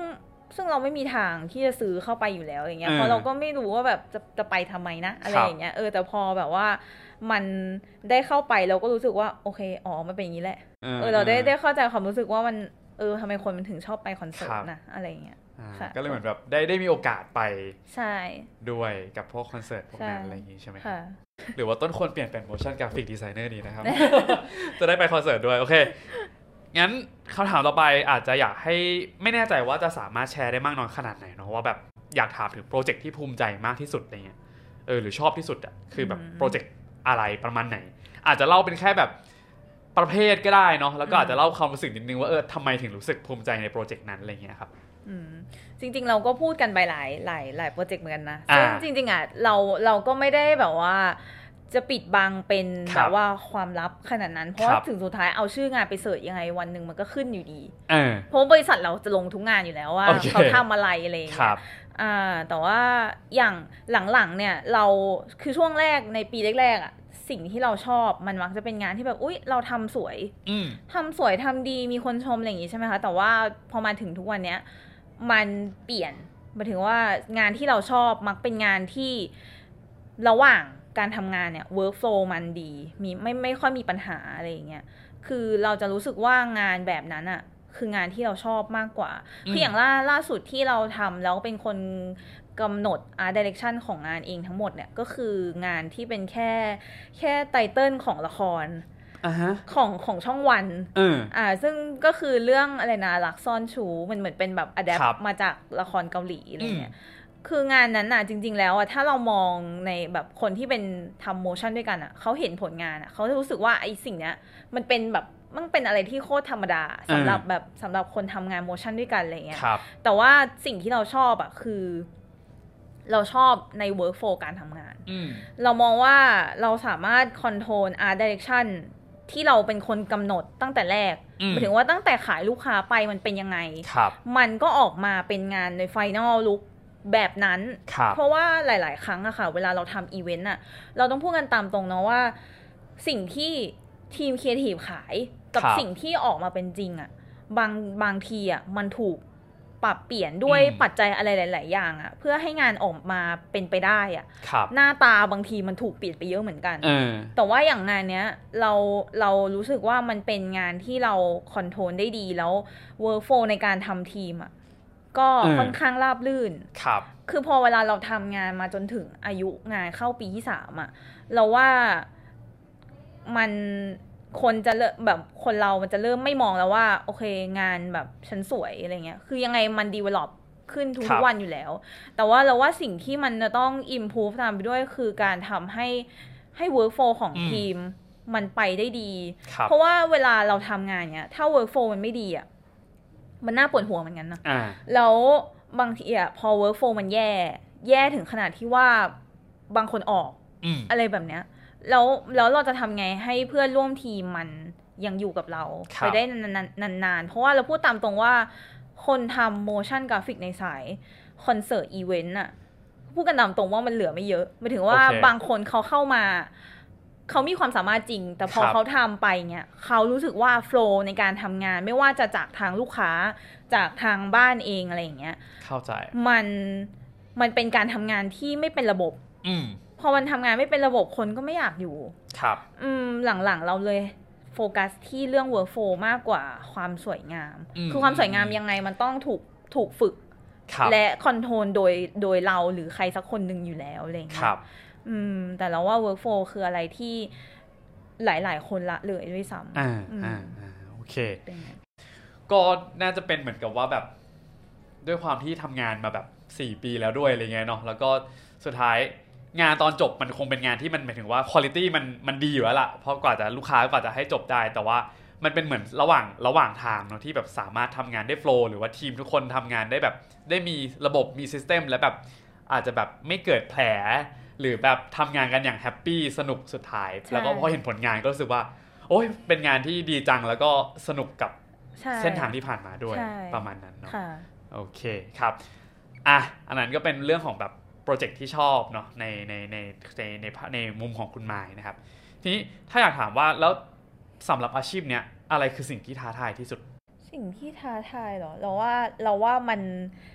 ซึ่งเราไม่มีทางที่จะซื้อเข้าไปอยู่แล้วอย่างเงี้ยเพราะเราก็ไม่รู้ว่าแบบจะไปทำไมนะอะไรอย่างเงี้ยแต่พอแบบว่ามันได้เข้าไปเราก็รู้สึกว่าโอเคอ๋อมันเป็นอย่างนี้แหละเราได้เข้าใจความรู้สึกว่ามันทำไมคนมันถึงชอบไปคอนเสิร์ตนะอะไรอย่างเงี้ยก็เลยเหมือนแบบได้มีโอกาสไปใช่ด้วยกับพวกคอนเสิร์ตพวกนั้นอะไรอย่างงี้ใช่ไหมค่ะหรือว่าต้นควรเปลี่ยนเป็น motion graphic designer ดีนะครับ จะได้ไปคอนเสิร์ตด้วยโอเคงั้นคำถามต่อไปอาจจะอยากให้ไม่แน่ใจว่าจะสามารถแชร์ได้มากน้อยขนาดไหนเนาะว่าแบบอยากถามถึงโปรเจกต์ที่ภูมิใจมากที่สุดอะไรเงี้ยหรือชอบที่สุดอ่ะคือแบบโปรเจกต์อะไรประมาณไหนอาจจะเล่าเป็นแค่แบบประเภทก็ได้เนาะแล้วก็อาจจะเล่าความรู้สึกนิดนึงว่าทำไมถึงรู้สึกภูมิใจในโปรเจกต์นั้นอะไรเงี้ยครับจริงๆเราก็พูดกันไปหลายโปรเจกต์เหมือนกันนะซึ่งจริงๆอ่ะเราก็ไม่ได้แบบว่าจะปิดบังเป็นแบบว่าความลับขนาดนั้นเพราะว่าถึงสุดท้ายเอาชื่องานไปเสิร์ชยังไงวันหนึ่งมันก็ขึ้นอยู่ดีเพราะบริษัทเราจะลงทุกงานอยู่แล้วว่าเขาทำอะไรอะไรอย่างเงี้ยแต่ว่าอย่างหลังๆเนี่ยเราคือช่วงแรกในปีแรกๆอ่ะสิ่งที่เราชอบมันมักจะเป็นงานที่แบบอุ๊ยเราทำสวยทำดีมีคนชมอะไรอย่างงี้ใช่ไหมคะแต่ว่าพอมาถึงทุกวันเนี้ยมันเปลี่ยนหมายถึงว่างานที่เราชอบมักเป็นงานที่ระหว่างการทำงานเนี่ย workflow มันดีไม่ค่อยมีปัญหาอะไรอย่างเงี้ยคือเราจะรู้สึกว่างานแบบนั้นอะคืองานที่เราชอบมากกว่าคืออย่างล่าสุดที่เราทำแล้วเป็นคนกำหนดart direction ของงานเองทั้งหมดเนี่ยก็คืองานที่เป็นแค่ไตเติ้ลของละครของช่องวันซึ่งก็คือเรื่องอะไรนะรักซ่อนชูมันเหมือนเป็นแบบอะแดปมาจากละครเกาหลีอะไรเงี้ยคืองานนั้นน่ะจริงๆแล้วอ่ะถ้าเรามองในแบบคนที่เป็นทำโมชั่นด้วยกันอ่ะเขาเห็นผลงานอ่ะเขาจะรู้สึกว่าไอ้สิ่งเนี้ยมันเป็นแบบมันเป็นอะไรที่โคตรธรรมดาสำหรับคนทำงานโมชั่นด้วยกันอะไรเงี้ยแต่ว่าสิ่งที่เราชอบอ่ะคือเราชอบใน workflow การทำงานเรามองว่าเราสามารถ control art direction ที่เราเป็นคนกำหนดตั้งแต่แรกหมายถึงว่าตั้งแต่ขายลูกค้าไปมันเป็นยังไงมันก็ออกมาเป็นงานใน final look แบบนั้นเพราะว่าหลายๆครั้งอะค่ะเวลาเราทำอีเวนต์อะเราต้องพูดกันตามตรงเนาะว่าสิ่งที่ทีมครีเอทีฟขายกับสิ่งที่ออกมาเป็นจริงอะบางทีอะมันถูกปรับเปลี่ยนด้วยปัจจัยอะไรหลายๆอย่างอะเพื่อให้งานออกมาเป็นไปได้อะหน้าตาบางทีมันถูกเปลี่ยนไปเยอะเหมือนกันแต่ว่าอย่างงานเนี้ยเรารู้สึกว่ามันเป็นงานที่เราคอนโทรลได้ดีแล้วเวิร์คโฟลว์ในการทำทีมอะก็ค่อนข้างราบรื่นคือพอเวลาเราทำงานมาจนถึงอายุงานเข้าปีที่3อะเราว่ามันคนจะแบบคนเรามันจะเริ่มไม่มองแล้วว่าโอเคงานแบบฉันสวยอะไรเงี้ยคือยังไงมัน develop ขึ้นทุกวันอยู่แล้วแต่ว่าเราว่าสิ่งที่มันจะต้อง improve ตามไปด้วยคือการทำให้ workflow ของทีมมันไปได้ดีเพราะว่าเวลาเราทำงานเนี้ยถ้า workflow มันไม่ดีอะมันน่าปวดหัวเหมือนกันนะแล้วบางทีอะพอ workflow มันแย่ถึงขนาดที่ว่าบางคนออกอะไรแบบเนี้ยแล้วเราจะทำไงให้เพื่อนร่วมทีมมันยังอยู่กับเราไปได้นานๆเพราะว่าเราพูดตามตรงว่าคนทำ motion graphic ในสายคอนเสิร์ตอีเวนต์อะพูดกันตามตรงว่ามันเหลือไม่เยอะหมายถึงว่าบางคนเขาเข้ามาเขามีความสามารถจริงแต่พอเขาทำไปเนี่ยเขารู้สึกว่าโฟลว์ในการทำงานไม่ว่าจะจากทางลูกค้าจากทางบ้านเองอะไรอย่างเงี้ยเข้าใจมันเป็นการทำงานที่ไม่เป็นระบบพอมันทำงานไม่เป็นระบบคนก็ไม่อยากอยู่ครับหลังๆเราเลยโฟกัสที่เรื่อง workflow มากกว่าความสวยงามคือความสวยงามยังไงมันต้องถูกฝึกและคอนโทรลโดยเราหรือใครสักคนหนึ่งอยู่แล้วอะไรอย่างเงี้ยแต่เราว่า workflow คืออะไรที่หลายๆคนละเลยด้วยซ้ำโอเคก็น่าจะเป็นเหมือนกับว่าแบบด้วยความที่ทำงานมาแบบ4 ปีแล้วด้วยอะไรเงี้ยเนาะแล้วก็สุดท้ายงานตอนจบมันคงเป็นงานที่มันหมายถึงว่าควอลิตี้มันดีอยู่แล้วล่ะเพราะกว่าจะลูกค้ากว่าจะให้จบได้แต่ว่ามันเป็นเหมือนระหว่างทางเนาะที่แบบสามารถทำงานได้โฟลว์หรือว่าทีมทุกคนทำงานได้แบบได้มีระบบมีซิสเต็มและแบบอาจจะแบบไม่เกิดแผลหรือแบบทำงานกันอย่างแฮปปี้สนุกสุดท้ายแล้วก็พอเห็นผลงานก็รู้สึกว่าโอ้ยเป็นงานที่ดีจังแล้วก็สนุกกับเส้นทางที่ผ่านมาด้วยประมาณนั้นเนาะโอเคครับอันนั้นก็เป็นเรื่องของแบบโปรเจกต์ที่ชอบเนาะในมุมของคุณมายนะครับทีนี้ถ้าอยากถามว่าแล้วสำหรับอาชีพเนี้ยอะไรคือสิ่งที่ท้าทายที่สุดสิ่งที่ท้าทายเหรอเราว่า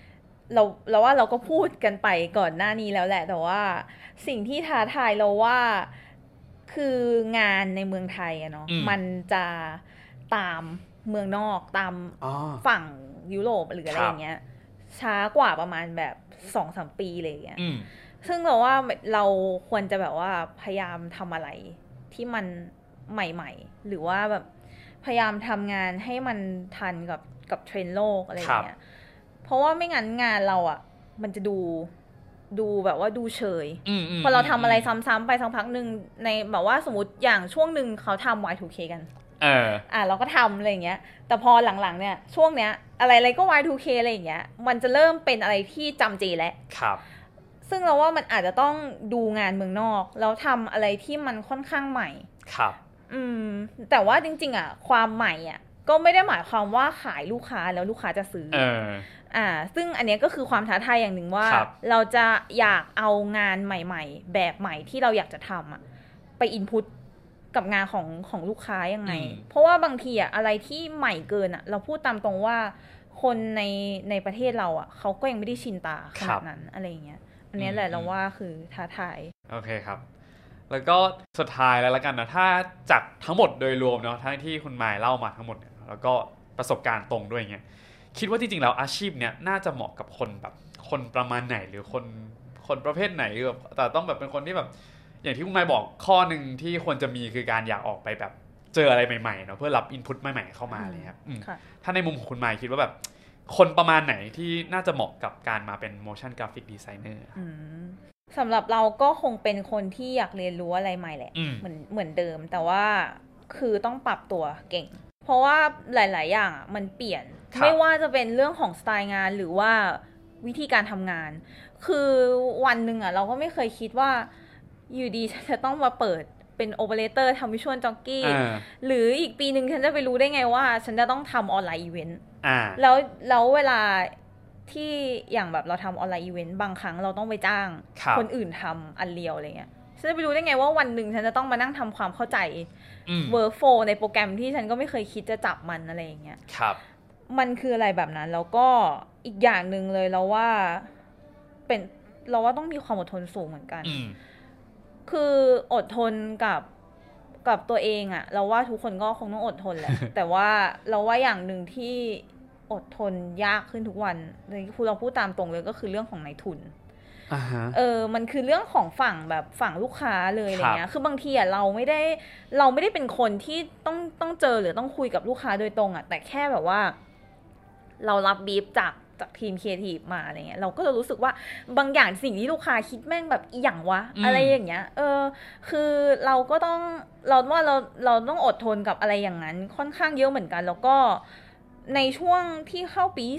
เราว่าเราก็พูดกันไปก่อนหน้านี้แล้วแหละแต่ว่าสิ่งที่ท้าทายเราว่าคืองานในเมืองไทยอะเนาะมันจะตามเมืองนอกตามฝั่งยุโรปหรืออะไรอย่างเงี้ยช้ากว่าประมาณแบบ 2-3 ปีเลยอย่างเงี้ยซึ่งเราว่าเราควรจะแบบว่าพยายามทำอะไรที่มันใหม่ๆหรือว่าแบบพยายามทำงานให้มันทันกับเทรนด์โลกอะไรอย่างเงี้ยเพราะว่าไม่งั้นงานเราอ่ะมันจะดูแบบว่าดูเฉยพอเราทำอะไรซ้ำๆไปสักพักนึงในแบบว่าสมมติอย่างช่วงนึงเขาทำ Y2K กันเราก็ทำอะไรอย่างเงี้ยแต่พอหลังๆเนี่ยช่วงเนี้ยอะไรก็ Y2K อะไรอย่างเงี้ยมันจะเริ่มเป็นอะไรที่จำเจแล้วซึ่งเราว่ามันอาจจะต้องดูงานเมืองนอกแล้วทำอะไรที่มันค่อนข้างใหม่แต่ว่าจริงๆอ่ะความใหม่อ่ะก็ไม่ได้หมายความว่าขายลูกค้าแล้วลูกค้าจะซื้อซึ่งอันนี้ก็คือความท้าทายอย่างหนึ่งว่าเราจะอยากเอางานใหม่ๆแบบใหม่ที่เราอยากจะทำอ่ะไปอินพุตกับงานของลูกค้ายังไงเพราะว่าบางทีอ่ะอะไรที่ใหม่เกินอ่ะเราพูดตามตรงว่าคนในประเทศเราอ่ะเขาก็ยังไม่ได้ชินตาขนาดนั้นอะไรอย่างเงี้ยอันนี้แหละเราว่าคือท้าทายโอเคครับแล้วก็สุดท้ายแล้วละกันนะถ้าจากทั้งหมดโดยรวมเนาะทั้งที่คุณมายเล่ามาทั้งหมดเนี่ยแล้วก็ประสบการณ์ตรงด้วยเงี้ยคิดว่าจริงๆแล้วอาชีพเนี้ยน่าจะเหมาะกับคนแบบคนประมาณไหนหรือคนประเภทไหนแบบแต่ต้องแบบเป็นคนที่แบบอย่างที่คุณมายบอกข้อนึงที่ควรจะมีคือการอยากออกไปแบบเจออะไรใหม่ๆเนาะเพื่อรับอินพุตใหม่ๆเข้ามาเลยครับถ้าในมุมของคุณมายคิดว่าแบบคนประมาณไหนที่น่าจะเหมาะกับการมาเป็น motion graphic designer สำหรับเราก็คงเป็นคนที่อยากเรียนรู้อะไรใหม่แหละเหมือนเดิมแต่ว่าคือต้องปรับตัวเก่งเพราะว่าหลายๆอย่างมันเปลี่ยนไม่ว่าจะเป็นเรื่องของสไตล์งานหรือว่าวิธีการทำงานคือวันหนึ่งเราก็ไม่เคยคิดว่าอยู่ดีจะต้องมาเปิดเป็นโอเปอเรเตอร์ทำวิชวลจ็อกกี้หรืออีกปีนึงฉันจะไปรู้ได้ไงว่าฉันจะต้องทำออนไลน์อีเวนต์แล้วเวลาที่อย่างแบบเราทำออนไลน์อีเวนต์บางครั้งเราต้องไปจ้างคนอื่นทำอันเรียวอะไรเงี้ยฉันจะไปรู้ได้ไงว่าวันหนึ่งฉันจะต้องมานั่งทำความเข้าใจเวิร์กโฟลในโปรแกรมที่ฉันก็ไม่เคยคิดจะจับมันอะไรอย่างเงี้ยมันคืออะไรแบบนั้นแล้วก็อีกอย่างนึงเลยเราว่าต้องมีความอดทนสูงเหมือนกันคืออดทนกับตัวเองเราว่าทุกคนก็คงต้องอดทนแหละ แต่ว่าเราว่าอย่างนึงที่อดทนยากขึ้นทุกวันเราพูดตามตรงเลยก็คือเรื่องของนายทุนมันคือเรื่องของฝั่งลูกค้าเลยอะไรเงี้ยคือบางทีเราไม่ได้เป็นคนที่ต้องเจอหรือต้องคุยกับลูกค้าโดยตรงแต่แค่แบบว่าเรารับบีฟจากทีมครีเอทีฟมาอะไรเงี้ยเราก็จะรู้สึกว่าบางอย่างสิ่งที่ลูกค้าคิดแม่งแบบอีหยังวะอะไรอย่างเงี้ยคือเราก็ต้องเราต้องอดทนกับอะไรอย่างนั้นค่อนข้างเยอะเหมือนกันแล้วก็ในช่วงที่เข้าปีที่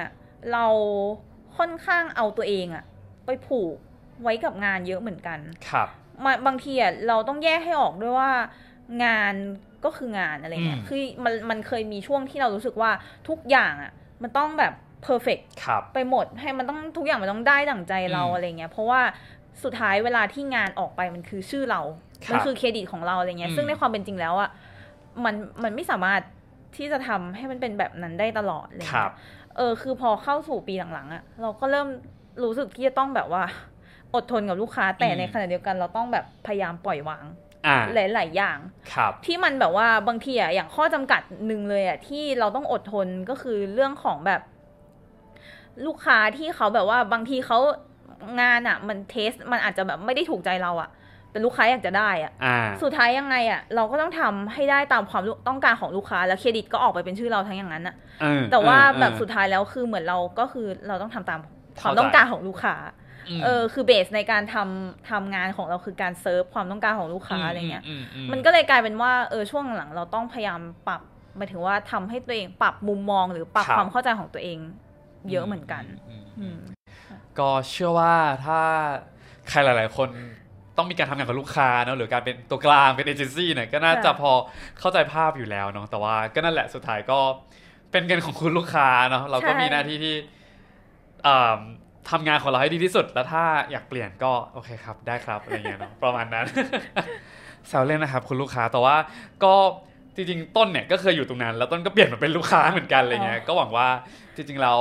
2เราค่อนข้างเอาตัวเองไปผูกไว้กับงานเยอะเหมือนกันครับบางทีเราต้องแยกให้ออกด้วยว่างานก็คืองานอะไรเงี้ยคือมันเคยมีช่วงที่เรารู้สึกว่าทุกอย่างมันต้องแบบperfect ไปหมดให้มันต้องทุกอย่างมันต้องได้ดั่งใจเราอะไรเงี้ยเพราะว่าสุดท้ายเวลาที่งานออกไปมันคือชื่อเรามันคือเครดิตของเราอะไรเงี้ยซึ่งในความเป็นจริงแล้วมันไม่สามารถที่จะทำให้มันเป็นแบบนั้นได้ตลอดเลยคือพอเข้าสู่ปีหลังๆเราก็เริ่มรู้สึกที่จะต้องแบบว่าอดทนกับลูกค้าแต่ในขณะเดียวกันเราต้องแบบพยายามปล่อยวางหลายๆอย่างที่มันแบบว่าบางทีอย่างข้อจำกัดนึงเลยที่เราต้องอดทนก็คือเรื่องของแบบลูกค้าที่เขาแบบว่าบางทีเขางานมันเทสมันอาจจะแบบไม่ได้ถูกใจเราแต่ลูกค้าอยากจะได้สุดท้ายยังไงเราก็ต้องทำให้ได้ตามความต้องการของลูกค้าแล้วเครดิตก็ออกไปเป็นชื่อเราทั้งอย่างนั้นแต่ว่าแบบสุดท้ายแล้วคือเหมือนเราก็คือเราต้องทำตามความต้องการของลูกค้าคือเบสในการทำงานของเราคือการเซิร์ฟความต้องการของลูกค้าอะไรเงี้ยมันก็เลยกลายเป็นว่าช่วงหลังเราต้องพยายามปรับหมายถึงว่าทำให้ตัวเองปรับมุมมองหรือปรับความเข้าใจของตัวเองเยอะเหมือนกันก็เชื่อว่าถ้าใครหลายๆคนต้องมีการทำงานกับลูกค้าเนาะหรือการเป็นตัวกลางเป็นเอเจนซี่เนี่ยก็น่าจะพอเข้าใจภาพอยู่แล้วเนาะแต่ว่าก็นั่นแหละสุดท้ายก็เป็นเงินของคุณลูกค้าเนาะเราก็มีหน้าที่ที่ทำงานของเราให้ดีที่สุดแล้วถ้าอยากเปลี่ยนก็โอเคครับได้ครับอะไรเงี้ยเนาะประมาณนั้นแซวเล่นนะครับคุณลูกค้าแต่ว่าก็จริงๆต้นเนี่ยก็เคยอยู่ตรงนั้นแล้วต้นก็เปลี่ยนมาเป็นลูกค้าเหมือนกันอะไรเงี้ยก็หวังว่าจริงๆแล้ว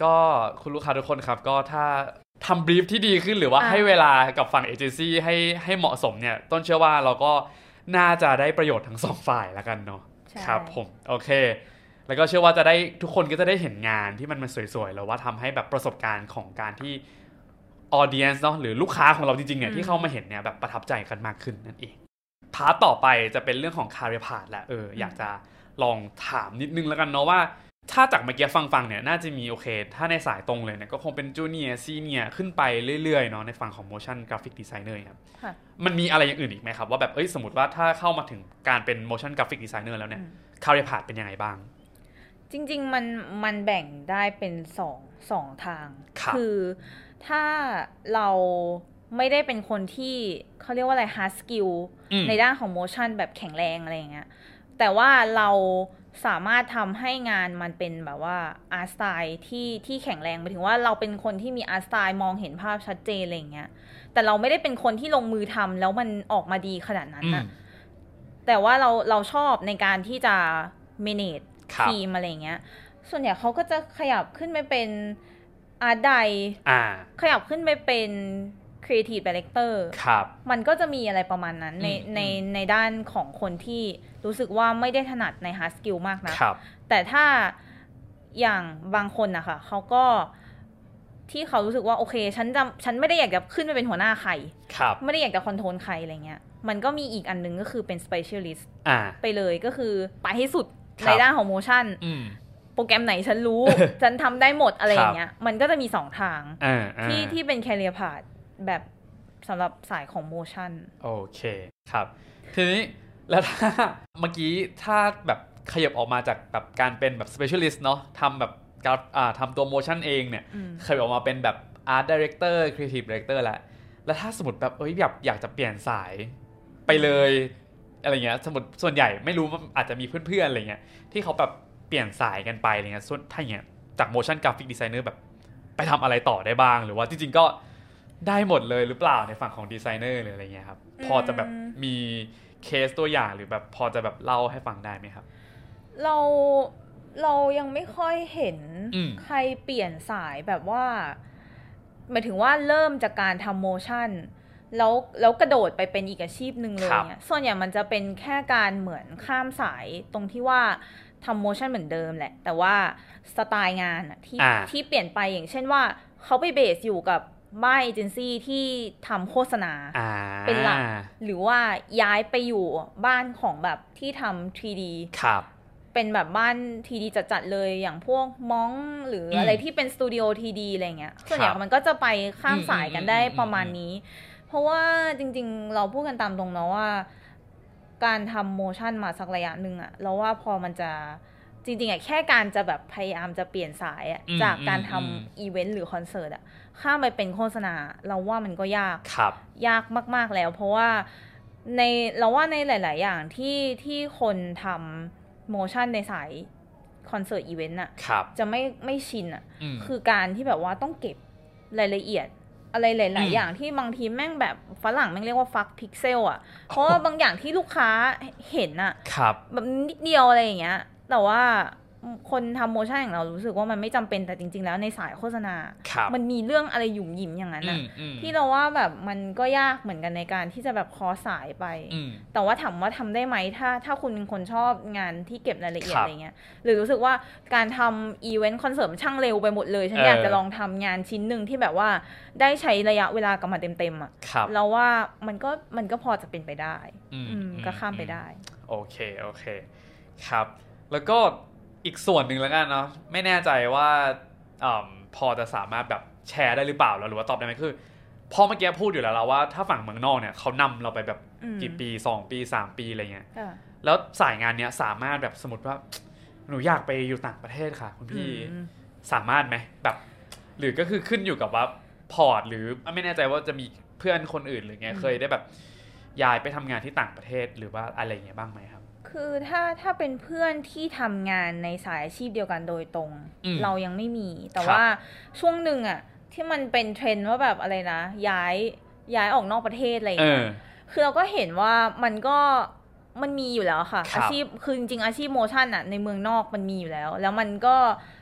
ก็คุณลูกค้าทุกคนครับก็ถ้าทำบรีฟที่ดีขึ้นหรือว่าให้เวลากับฝั่งเอเจนซี่ให้เหมาะสมเนี่ยต้นเชื่อว่าเราก็น่าจะได้ประโยชน์ทั้งสองฝ่ายแล้วกันเนาะครับผมโอเคแล้วก็เชื่อว่าจะได้ทุกคนก็จะได้เห็นงานที่มันสวยๆแล้วว่าทำให้แบบประสบการณ์ของการที่ออเดียนซ์เนาะหรือลูกค้าของเราจริงๆเนี่ยที่เข้ามาเห็นเนี่ยแบบประทับใจกันมากขึ้นนั่นเองพาร์ทต่อไปจะเป็นเรื่องของ career path แหละอยากจะลองถามนิดนึงแล้วกันเนาะว่าถ้าจากเมื่อกี้ฟังเนี่ยน่าจะมีโอเคถ้าในสายตรงเลยเนี่ยก็คงเป็นจูเนียร์ซีเนียร์ขึ้นไปเรื่อยๆเนาะในฝั่งของ motion graphic designer ครับมันมีอะไรอย่างอื่นอีกไหมครับว่าแบบสมมติว่าถ้าเข้ามาถึงการเป็น motion graphic designer แล้วเนี่ย career path เป็นยังไงบ้างจริงๆมันแบ่งได้เป็นสองทางคือถ้าเราไม่ได้เป็นคนที่เขาเรียกว่าอะไร hard skill ในด้านของ motion แบบแข็งแรงอะไรอย่างเงี้ยแต่ว่าเราสามารถทำให้งานมันเป็นแบบว่า art style ที่แข็งแรงหมายถึงว่าเราเป็นคนที่มี art style มองเห็นภาพชัดเจนอะไรอย่างเงี้ยแต่เราไม่ได้เป็นคนที่ลงมือทำแล้วมันออกมาดีขนาดนั้นนะแต่ว่าเราชอบในการที่จะ manage ทีมอะไรเงี้ยส่วนใหญ่เขาก็จะขยับขึ้นไปเป็นอาร์ตไดขยับขึ้นไปเป็น creative director มันก็จะมีอะไรประมาณนั้นในด้านของคนที่รู้สึกว่าไม่ได้ถนัดใน hard skill มากนะแต่ถ้าอย่างบางคนนะคะเขาก็ที่เขารู้สึกว่าโอเคฉันไม่ได้อยากจะขึ้นไปเป็นหัวหน้าใครไม่ได้อยากจะคอนโทรลใครอะไรเงี้ยมันก็มีอีกอันนึงก็คือเป็น specialist ไปเลยก็คือไปให้สุดในด้านของ motion โปรแกรมไหนฉันรู้ ฉันทำได้หมดอะไรอย่างเงี้ยมันก็จะมี2ทางที่เป็น career path แบบสำหรับสายของ motion โอเคครับทีนี้แล้วถ้าเมื่อกี้ถ้าแบบขยับออกมาจากแบบการเป็นแบบ specialist เนาะทำแบบทำตัว motion เองเนี่ยขยับออกมาเป็นแบบ art director creative director แล้วถ้าสมมติแบบอยากจะเปลี่ยนสายไปเลยอะไรเงี้ยสมมติส่วนใหญ่ไม่รู้อาจจะมีเพื่อนๆอะไรเงี้ยที่เขาแบบเปลี่ยนสายกันไปอะไรเงี้ยส่วนถ้าอย่างเงี้ยจาก motion graphic designer แบบไปทำอะไรต่อได้บ้างหรือว่าจริงๆก็ได้หมดเลยหรือเปล่าในฝั่งของดีไซเนอร์หรืออะไรเงี้ยครับพอจะแบบมีเคสตัวอย่างหรือแบบพอจะแบบเล่าให้ฟังได้ไหมครับเรายังไม่ค่อยเห็นใครเปลี่ยนสายแบบว่าหมายถึงว่าเริ่มจากการทำ motionแล้วกระโดดไปเป็นอีกอาชีพหนึ่งเลยเนี่ยส่วนใหญ่มันจะเป็นแค่การเหมือนข้ามสายตรงที่ว่าทำโมชั่นเหมือนเดิมแหละแต่ว่าสไตล์งานที่เปลี่ยนไปอย่างเช่นว่าเขาไปเบสอยู่กับบ้านเอเจนซี่ที่ทำโฆษณาเป็นหลักหรือว่าย้ายไปอยู่บ้านของแบบที่ทำ 3D เป็นแบบบ้าน 3D จัดๆเลยอย่างพวกม้องหรืออะไรที่เป็นสตูดิโอ 3D อะไรเงี้ยส่วนใหญ่มันก็จะไปข้ามสายกันได้ประมาณนี้เพราะว่าจริงๆเราพูดกันตามตรงเนาะว่าการทำโมชั่นมาสักระยะหนึ่งอะเราว่าพอมันจะจริงๆอะแค่การจะแบบพยายามจะเปลี่ยนสายอะจากการทำอีเวนต์หรือคอนเสิร์ตอะข้ามไปเป็นโฆษณาเราว่ามันก็ยากมากๆแล้วเพราะว่าเราว่าในหลายๆอย่างที่คนทำโมชั่นในสายคอนเสิร์ตอีเวนต์อะจะไม่ชินอะคือการที่แบบว่าต้องเก็บรายละเอียดอะไรหลายๆอย่างที่บางทีแม่งแบบฝรั่งแม่งเรียกว่าฟักพิกเซลอ่ะเพราะว่าบางอย่างที่ลูกค้าเห็นอ่ะแบบนิดเดียวอะไรอย่างเงี้ยแต่ว่าคนทำโมชั่นอย่างเรารู้สึกว่ามันไม่จำเป็นแต่จริงๆแล้วในสายโฆษณามันมีเรื่องอะไรหยุ่มหยิมอย่างนั้นอ่ะที่เราว่าแบบมันก็ยากเหมือนกันในการที่จะแบบคอสายไปแต่ว่าถามว่าทำได้ไหมถ้าคุณเป็นคนชอบงานที่เก็บรายละเอียดอะไรเงี้ยหรือรู้สึกว่าการทำอีเวนต์คอนเสิร์ตมันช่างเร็วไปหมดเลยฉันอยากจะลองทำงานชิ้นหนึ่งที่แบบว่าได้ใช้ระยะเวลากับมันเต็มๆอ่ะเราว่ามันก็พอจะเป็นไปได้ก็ข้ามไปได้โอเคครับแล้วก็อีกส่วนหนึ่งแล้วกันเนาะไม่แน่ใจว่าพอจะสามารถแบบแชร์ได้หรือเปล่าหรือว่าตอบได้ไหมคือพอเมื่อกี้พูดอยู่แล้วว่าถ้าฝั่งเมืองนอกเนี่ยเขานำเราไปแบบกี่ปี2 ปี 3 ปีอะไรเงี้ยแล้วสายงานเนี้ยสามารถแบบสมมติว่าหนูอยากไปอยู่ต่างประเทศค่ะคุณพี่สามารถไหมแบบหรือก็คือขึ้นอยู่กับว่าพอร์ตหรือไม่แน่ใจว่าจะมีเพื่อนคนอื่นหรือไงเคยได้แบบย้ายไปทำงานที่ต่างประเทศหรือว่าอะไรเงี้ยบ้างไหมครับคือถ้าเป็นเพื่อนที่ทำงานในสายอาชีพเดียวกันโดยตรงเรายังไม่มีแต่ว่าช่วงหนึ่งอะที่มันเป็นเทรนด์ว่าแบบอะไรนะย้ายออกนอกประเทศอะไรอย่างเงี้ยคือเราก็เห็นว่ามันมีอยู่แล้วค่ะอาชีพคือจริงๆอาชีพโมชั่นอะในเมืองนอกมันมีอยู่แล้วมันก็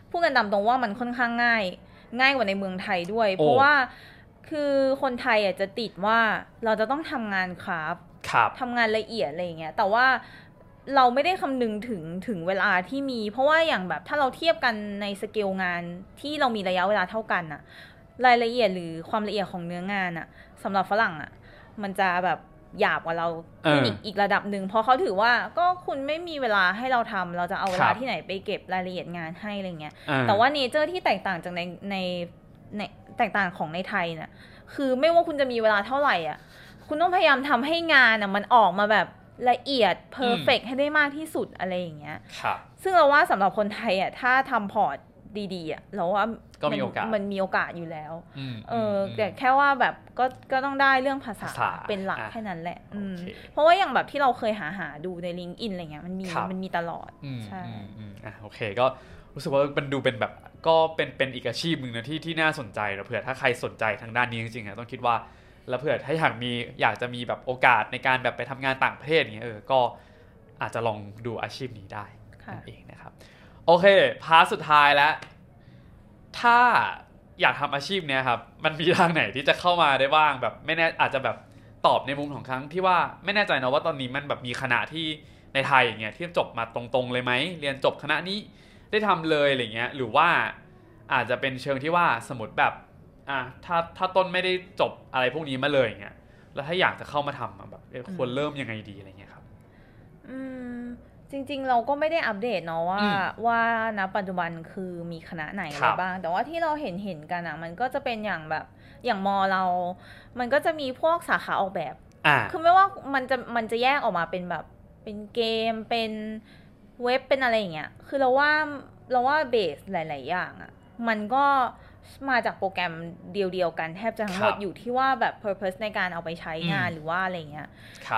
พูดกันตามตรงว่ามันค่อนข้างง่ายกว่าในเมืองไทยด้วยเพราะว่าคือคนไทยจะติดว่าเราจะต้องทำงานครับทำงานละเอียดอะไรอย่างเงี้ยแต่ว่าเราไม่ได้คำนึงถึงเวลาที่มีเพราะว่าอย่างแบบถ้าเราเทียบกันในสเกลงานที่เรามีระยะเวลาเท่ากันอะรายละเอียดหรือความละเอียดของเนื้องานอะสำหรับฝรั่งอะมันจะแบบหยาบกว่าเราอีกระดับหนึ่งเพราะเขาถือว่าก็คุณไม่มีเวลาให้เราทำเราจะเอาเวลาที่ไหนไปเก็บรายละเอียดงานให้อะไรเงี้ยแต่ว่าเนเจอร์ที่แตกต่างจากในแตกต่างของในไทยเนี่ยคือไม่ว่าคุณจะมีเวลาเท่าไหร่อ่ะคุณต้องพยายามทำให้งานอ่ะมันออกมาแบบละเอียดเพอร์เฟกต์ให้ได้มากที่สุดอะไรอย่างเงี้ยซึ่งเราว่าสำหรับคนไทยอ่ะถ้าทำพอร์ตดีๆอ่ะเราว่ามันมีโอกาสอยู่แล้วแต่แค่ว่าแบบก็ต้องได้เรื่องภาษาเป็นหลักแค่นั้นแหละเพราะว่าอย่างแบบที่เราเคยหาดูใน LinkedIn อะไรเงี้ยมันมีตลอดใช่โอเคก็รู้สึกว่ามันดูเป็นแบบก็เป็นอีกอาชีพนึงนะที่น่าสนใจแล้วเผื่อถ้าใครสนใจทางด้านนี้จริงๆต้องคิดว่าแล้วเผื่อถ้าอยากจะมีแบบโอกาสในการแบบไปทำงานต่างประเทศอย่างเงี้ยก็อาจจะลองดูอาชีพนี้ได้นั่นเองนะครับโอเคพาร์ทสุดท้ายแล้วถ้าอยากทำอาชีพเนี้ยครับมันมีทางไหนที่จะเข้ามาได้บ้างแบบไม่แน่อาจจะแบบตอบในมุมของครั้งที่ว่าไม่แน่ใจนะว่าตอนนี้มันแบบมีคณะที่ในไทยอย่างเงี้ยที่จบมาตรงๆเลยไหมเรียนจบคณะนี้ได้ทำเลยอะไรเงี้ยหรือว่าอาจจะเป็นเชิงที่ว่าสมมติแบบถ้าต้นไม่ได้จบอะไรพวกนี้มาเลยอย่างเงี้ยแล้วถ้าอยากจะเข้ามาทำแบบควรเริ่มยังไงดีอะไรเงี้ยครับจริงๆเราก็ไม่ได้อัปเดตเนาะว่าณปัจจุบันคือมีคณะไหนอะไรบ้างแต่ว่าที่เราเห็นกันมันก็จะเป็นอย่างแบบอย่างม.เรามันก็จะมีพวกสาขาออกแบบคือไม่ว่ามันจะแยกออกมาเป็นแบบเป็นเกมเป็นเว็บเป็นอะไรอย่างเงี้ยคือเราว่าเบสหลายๆอย่างมันก็มาจากโปรแกรมเดียวกันแทบจะทั้งหมดอยู่ที่ว่าแบบ purpose ในการเอาไปใช้งานหรือว่าอะไรเงี้ย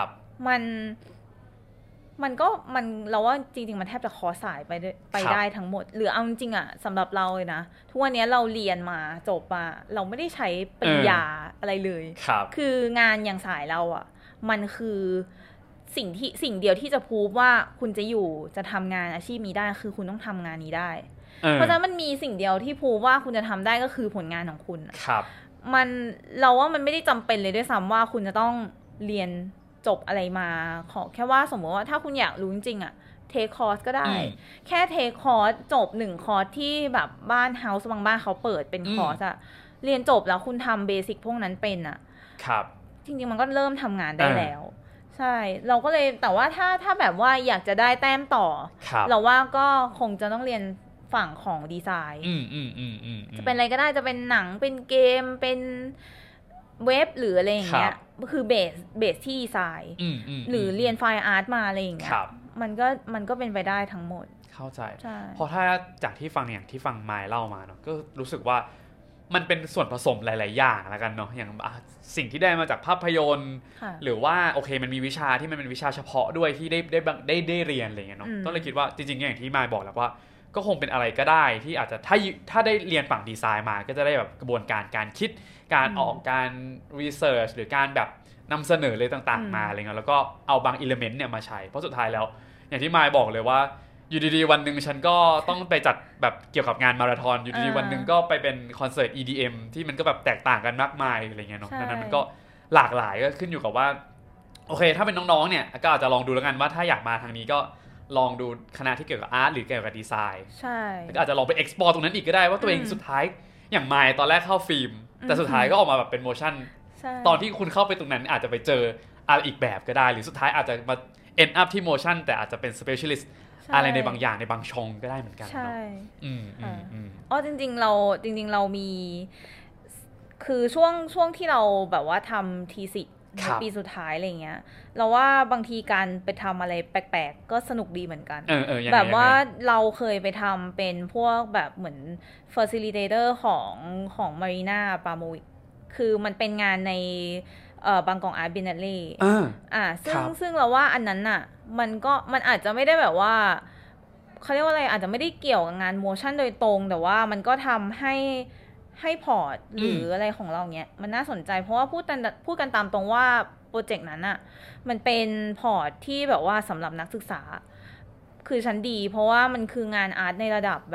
มันเราว่าจริงๆมันแทบจะคอสายไปได้ทั้งหมดหรือเอาจริงๆสำหรับเราเลยนะทุกวันนี้เราเรียนมาจบมาเราไม่ได้ใช้ปริญญาอะไรเลยคืองานอย่างสายเรามันคือสิ่งเดียวที่จะพูดว่าคุณจะทำงานอาชีพนี้ได้คือคุณต้องทำงานนี้ได้เพราะฉะนั้นมันมีสิ่งเดียวที่พูดว่าคุณจะทำได้ก็คือผลงานของคุณเราว่ามันไม่ได้จำเป็นเลยด้วยซ้ำว่าคุณจะต้องเรียนจบอะไรมาขอแค่ว่าสมมติว่าถ้าคุณอยากรู้จริงๆเทคคอร์สก็ได้แค่เทคคอร์สจบ1คอร์สที่แบบบ้านเฮาส์บางบ้านเขาเปิดเป็นคอร์สเรียนจบแล้วคุณทำเบสิกพวกนั้นเป็นจริงๆมันก็เริ่มทำงานได้แล้วใช่เราก็เลยแต่ว่าถ้าแบบว่าอยากจะได้แต้มต่อเราว่าก็คงจะต้องเรียนฝั่งของดีไซน์จะเป็นอะไรก็ได้จะเป็นหนังเป็นเกมเป็นเว็บหรืออะไรอย่างเงี้ยคือเบสที่ดีไซน์หรือเรียนไฟน์อาร์ตมาอะไรอย่างเงี้ยมันก็เป็นไปได้ทั้งหมดเข้าใจเพราะถ้าจากที่ฟังอย่างที่ฟังไมล์เล่ามาเนาะก็รู้สึกว่ามันเป็นส่วนผสมหลายๆอย่างแล้วกันเนาะอย่างสิ่งที่ได้มาจากภาพยนตร์หรือว่าโอเคมันมีวิชาที่มันเป็นวิชาเฉพาะด้วยที่ได้เรียนอะไรเงี้ยเนาะต้องเลยคิดว่าจริงๆอย่างที่ไมล์บอกแล้วว่าก็คงเป็นอะไรก็ได้ที่อาจจะถ้าได้เรียนฝั่งดีไซน์มาก็จะได้แบบกระบวนการคิดการออกการรีเสิร์ชหรือการแบบนำเสนอเลยต่างๆมาอะไรเงี้ยแล้วก็เอาบางอิเลเมนต์เนี่ยมาใช้เพราะสุดท้ายแล้วอย่างที่ไมล์บอกเลยว่าอยู่ดีๆวันนึงฉันก็ต้องไปจัดแบบเกี่ยวกับงานมาราธอนอยู่ดีๆวันนึงก็ไปเป็นคอนเสิร์ต EDM ที่มันก็แบบแตกต่างกันมากมายอะไรเงี้ยเนาะดังนั้นมันก็หลากหลายก็ขึ้นอยู่กับว่าโอเคถ้าเป็นน้องๆเนี่ยก็อาจจะลองดูแล้วกันว่าถ้าอยากมาทางนี้ก็ลองดูคณะที่เกี่ยวกับอาร์ตหรือเกี่ยวกับดีไซน์ใช่ก็อาจจะลองไป explore ตรงนั้นอีกก็ได้ว่าตัวเองสุดท้ายอย่างไมล์ตอนแรกเข้าฟิล์มแต่สุดท้ายก็ออกมาแบบเป็นโมชั่นตอนที่คุณเข้าไปตรงนั้นอาจจะไปเจออะไรอีกแบบก็ได้หรือสุดท้ายอาจจะมา end up ที่โมชั่นแต่อาจจะเป็น specialist อะไรในบางอย่างในบางช่องก็ได้เหมือนกันเนาะจริงๆเรามีคือช่วงที่เราแบบว่าทำทีสิทธิ์ในปีสุดท้ายอะไรเงี้ยเราว่าบางทีการไปทำอะไรแปลกๆก็สนุกดีเหมือนกันแบบว่าเราเคยไปทำเป็นพวกแบบเหมือน facilitator ของ Marina Abramovic คือมันเป็นงานในบางกอกอาร์ตบินเนลลี่ซึ่งเราว่าอันนั้นน่ะมันอาจจะไม่ได้แบบว่าเขาเรียกว่าอะไรอาจจะไม่ได้เกี่ยวกับงานโมชั่นโดยตรงแต่ว่ามันก็ทำให้พอร์ตหรืออะไรของเราเนี้ยมันน่าสนใจเพราะว่าพูดกันตามตรงว่าโปรเจกต์นั้นอ่ะมันเป็นพอร์ตที่แบบว่าสำหรับนักศึกษาคือชั้นดีเพราะว่ามันคืองานอาร์ตในระดับแบบ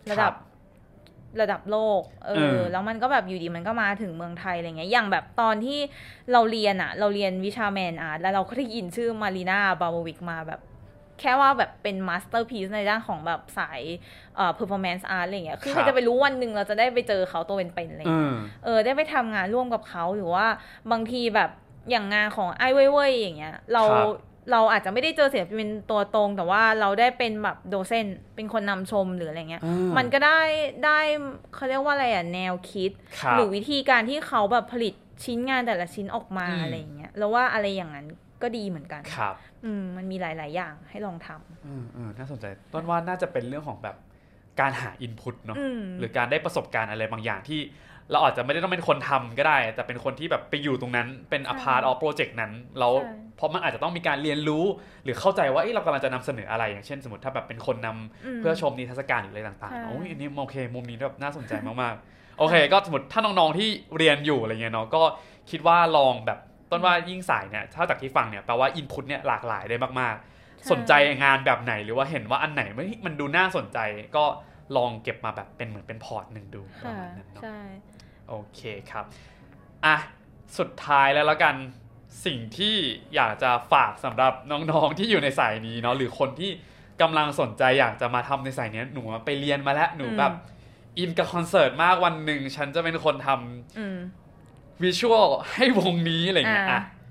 ระดับโลกแล้วมันก็แบบอยู่ดีมันก็มาถึงเมืองไทยอะไรเงี้ยอย่างแบบตอนที่เราเรียนวิชาแมนอาร์ตแล้วเราก็ได้ยินชื่อมารีนาบาโบวิกมาแบบแค่ว่าแบบเป็นมาสเตอร์พีซในด้านของแบบสายperformance art อะไรเงี้ยคือใครจะไปรู้วันนึงเราจะได้ไปเจอเขาตัวเป็นๆอะไรเงี้ยได้ไปทำงานร่วมกับเขาหรือว่าบางทีแบบอย่างงานของไอ้เว่ยๆอย่างเงี้ยเราอาจจะไม่ได้เจอศิลปินเป็นตัวตรงแต่ว่าเราได้เป็นแบบโดเซนต์เป็นคนนำชมหรืออะไรเงี้ยมันก็ได้เขาเรียกว่าอะไรอ่ะแนวคิดหรือวิธีการที่เขาแบบผลิตชิ้นงานแต่ละชิ้นออกมาอะไรอย่างเงี้ยแล้วว่าอะไรอย่างนั้นก็ดีเหมือนกันครับมันมีหลายๆอย่างให้ลองทำน่าสนใจต้นว่าน่าจะเป็นเรื่องของแบบการหาอินพุตเนาะหรือการได้ประสบการณ์อะไรบางอย่างที่เราอาจจะไม่ได้ต้องเป็นคนทำก็ได้แต่เป็นคนที่แบบไปอยู่ตรงนั้นเป็น a part of project นั้นแล้วเพราะมันอาจจะต้องมีการเรียนรู้หรือเข้าใจว่าเรากำลังจะนำเสนออะไรอย่างเช่นสมมติถ้าแบบเป็นคนนำเพื่อชมนิทรรศการหรืออะไรต่างๆอันนี้โอเคมุมนี้แบบน่าสนใจมากๆโอเคก็สมมติถ้าน้องๆที่เรียนอยู่อะไรเงี้ยเนาะก็คิดว่าลองแบบต้นว่ายิ่งสายเนี่ยถ้าจากที่ฟังเนี่ยแปลว่าอินพุตเนี่ยหลากหลายได้มากๆสนใจงานแบบไหนหรือว่าเห็นว่าอันไหนมันดูน่าสนใจก็ลองเก็บมาแบบเป็นเหมือนเป็นพอร์ตหนึ่งดูประมาณนั้นเนาะโอเคครับสุดท้ายแล้วกันสิ่งที่อยากจะฝากสำหรับน้องๆที่อยู่ในสายนี้เนาะหรือคนที่กำลังสนใจอยากจะมาทำในสายนี้หนูไปเรียนมาแล้วหนูแบบอินกับคอนเสิร์ตมากวันหนึ่งฉันจะเป็นคนทำวิชวลให้วงนี้อะไรเงี้ย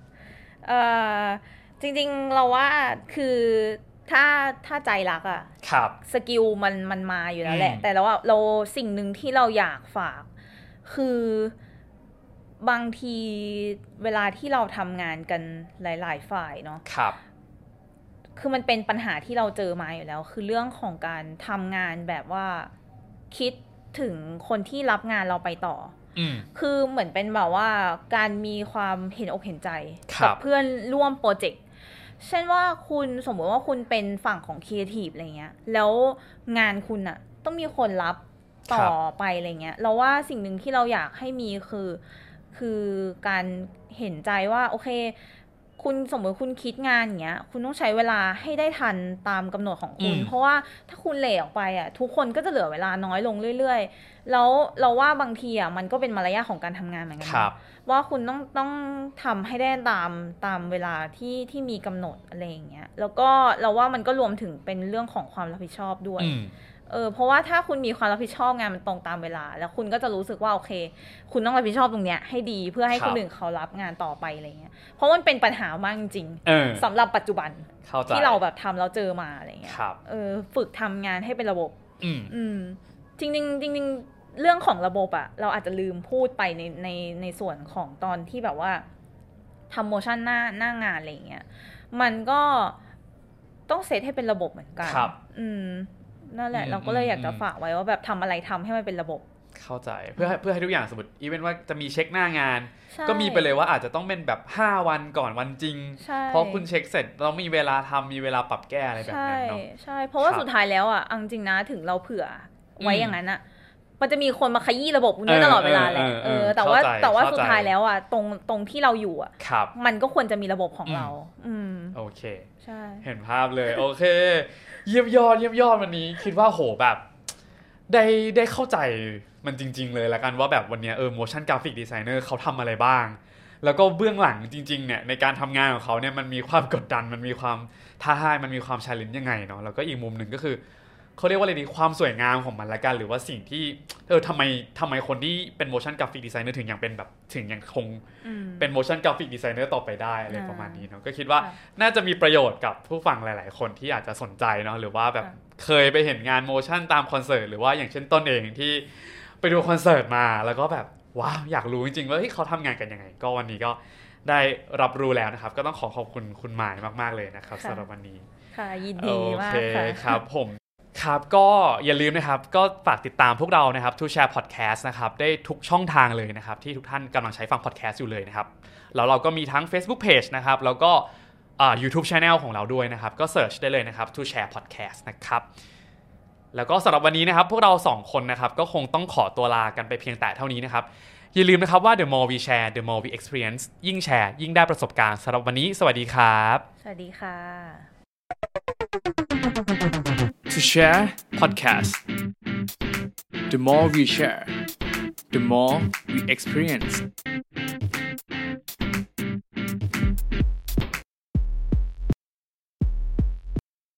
จริงๆเราว่าคือถ้าใจรักอะสกิลมันมาอยู่แล้วแหละแต่เราสิ่งหนึ่งที่เราอยากฝากคือบางทีเวลาที่เราทำงานกันหลายๆฝ่ายเนาะคือมันเป็นปัญหาที่เราเจอมาอยู่แล้วคือเรื่องของการทำงานแบบว่าคิดถึงคนที่รับงานเราไปต่อคือเหมือนเป็นแบบว่าการมีความเห็นอกเห็นใจกับเพื่อนร่วมโปรเจกต์เช่นว่าคุณสมมติว่าคุณเป็นฝั่งของครีเอทีฟอะไรเงี้ยแล้วงานคุณอะต้องมีคนรับต่อไปอะไรเงี้ยเราว่าสิ่งหนึ่งที่เราอยากให้มีคือการเห็นใจว่าโอเคคุณสมมติคุณคิดงานอย่างเงี้ยคุณต้องใช้เวลาให้ได้ทันตามกำหนดของคุณเพราะว่าถ้าคุณเลทออกไปอ่ะทุกคนก็จะเหลือเวลาน้อยลงเรื่อยๆแล้วเราว่าบางทีอ่ะมันก็เป็นมารยาทของการทำงานเหมือนกันว่าคุณต้องทำให้ได้ตามเวลาที่มีกำหนดอะไรอย่างเงี้ยแล้วก็เราว่ามันก็รวมถึงเป็นเรื่องของความรับผิดชอบด้วยเพราะว่าถ้าคุณมีความรับผิดชอบงานมันตรงตามเวลาแล้วคุณก็จะรู้สึกว่าโอเคคุณต้องรับผิดชอบตรงเนี้ยให้ดีเพื่อให้คนอื่นเขารับงานต่อไปอะไรเงี้ยเพราะมันเป็นปัญหามากจริงๆสำหรับปัจจุบันที่เราแบบทำแล้วเจอมาอะไรเงี้ยฝึกทำงานให้เป็นระบบจริงเรื่องของระบบอะเราอาจจะลืมพูดไปในส่วนของตอนที่แบบว่าทำโมชั่นหน้างานอะไรเงี้ยมันก็ต้องเซตให้เป็นระบบเหมือนกันนั่นแหละเราก็เลยอยากจะฝากไว้ว่าแบบทำอะไรทำให้มันเป็นระบบเข้าใจเพื่อให้ทุกอย่างสมมติอีเวนต์ว่าจะมีเช็คหน้างานก็มีไปเลยว่าอาจจะต้องเป็นแบบ5วันก่อนวันจริงเพราะคุณเช็คเสร็จเรามีเวลาทำมีเวลาปรับแก้อะไรแบบนั้นเนาะใช่เพราะว่าสุดท้ายแล้วอ่ะจริงๆนะถึงเราเผื่อไว้อย่างนั้นอ่ะมันจะมีคนมาขยี้ระบบนี้ตลอดเวลาแหละแต่ว่าสุดท้ายแล้วอ่ะตรงที่เราอยู่อ่ะมันก็ควรจะมีระบบของเราโอเคใช่เห็นภาพเลยโอเคเยี่ยมยอดวันนี้คิดว่าโหแบบได้เข้าใจมันจริงๆเลยละกันว่าแบบวันนี้motion graphic designer เขาทำอะไรบ้างแล้วก็เบื้องหลังจริงๆเนี่ยในการทำงานของเขาเนี่ยมันมีความกดดันมันมีความท้าทายมันมีความ challenge ยังไงเนาะแล้วก็อีกมุมหนึ่งก็คือเขาเรียกว่าอะไรดีความสวยงามของมันละกันหรือว่าสิ่งที่ทำไมคนที่เป็น motion graphic designer ถึงยังคงเป็น motion graphic designer ต่อไปได้อะไรประมาณนี้เนาะก็คิดว่าน่าจะมีประโยชน์กับผู้ฟังหลายๆคนที่อาจจะสนใจเนาะหรือว่าแบบเคยไปเห็นงาน motion ตามคอนเสิร์ตหรือว่าอย่างเช่นต้นเองที่ไปดูคอนเสิร์ตมาแล้วก็แบบว้าวอยากรู้จริงๆว่าเขาทำงานกันยังไงก็วันนี้ก็ได้รับรู้แล้วนะครับก็ต้องขอบคุณคุณหมายมากๆเลยนะครับสำหรับวันนี้ค่ะยินดีมากค่ะโอเคครับผมครับก็อย่าลืมนะครับก็ฝากติดตามพวกเรานะครับ To Share Podcast นะครับได้ทุกช่องทางเลยนะครับที่ทุกท่านกำลังใช้ฟัง podcast อยู่เลยนะครับแล้วเราก็มีทั้ง Facebook Page นะครับแล้วก็YouTube Channel ของเราด้วยนะครับก็เสิร์ชได้เลยนะครับ To Share Podcast นะครับแล้วก็สำหรับวันนี้นะครับพวกเรา2คนนะครับก็คงต้องขอตัวลากันไปเพียงแต่เท่านี้นะครับอย่าลืมนะครับว่า The more we share the more we experience ยิ่งแชร์ยิ่งได้ประสบการณ์สำหรับวันนี้สวัสดีครับสวัสดีค่ะ To Share Podcast The more we share, the more we experience.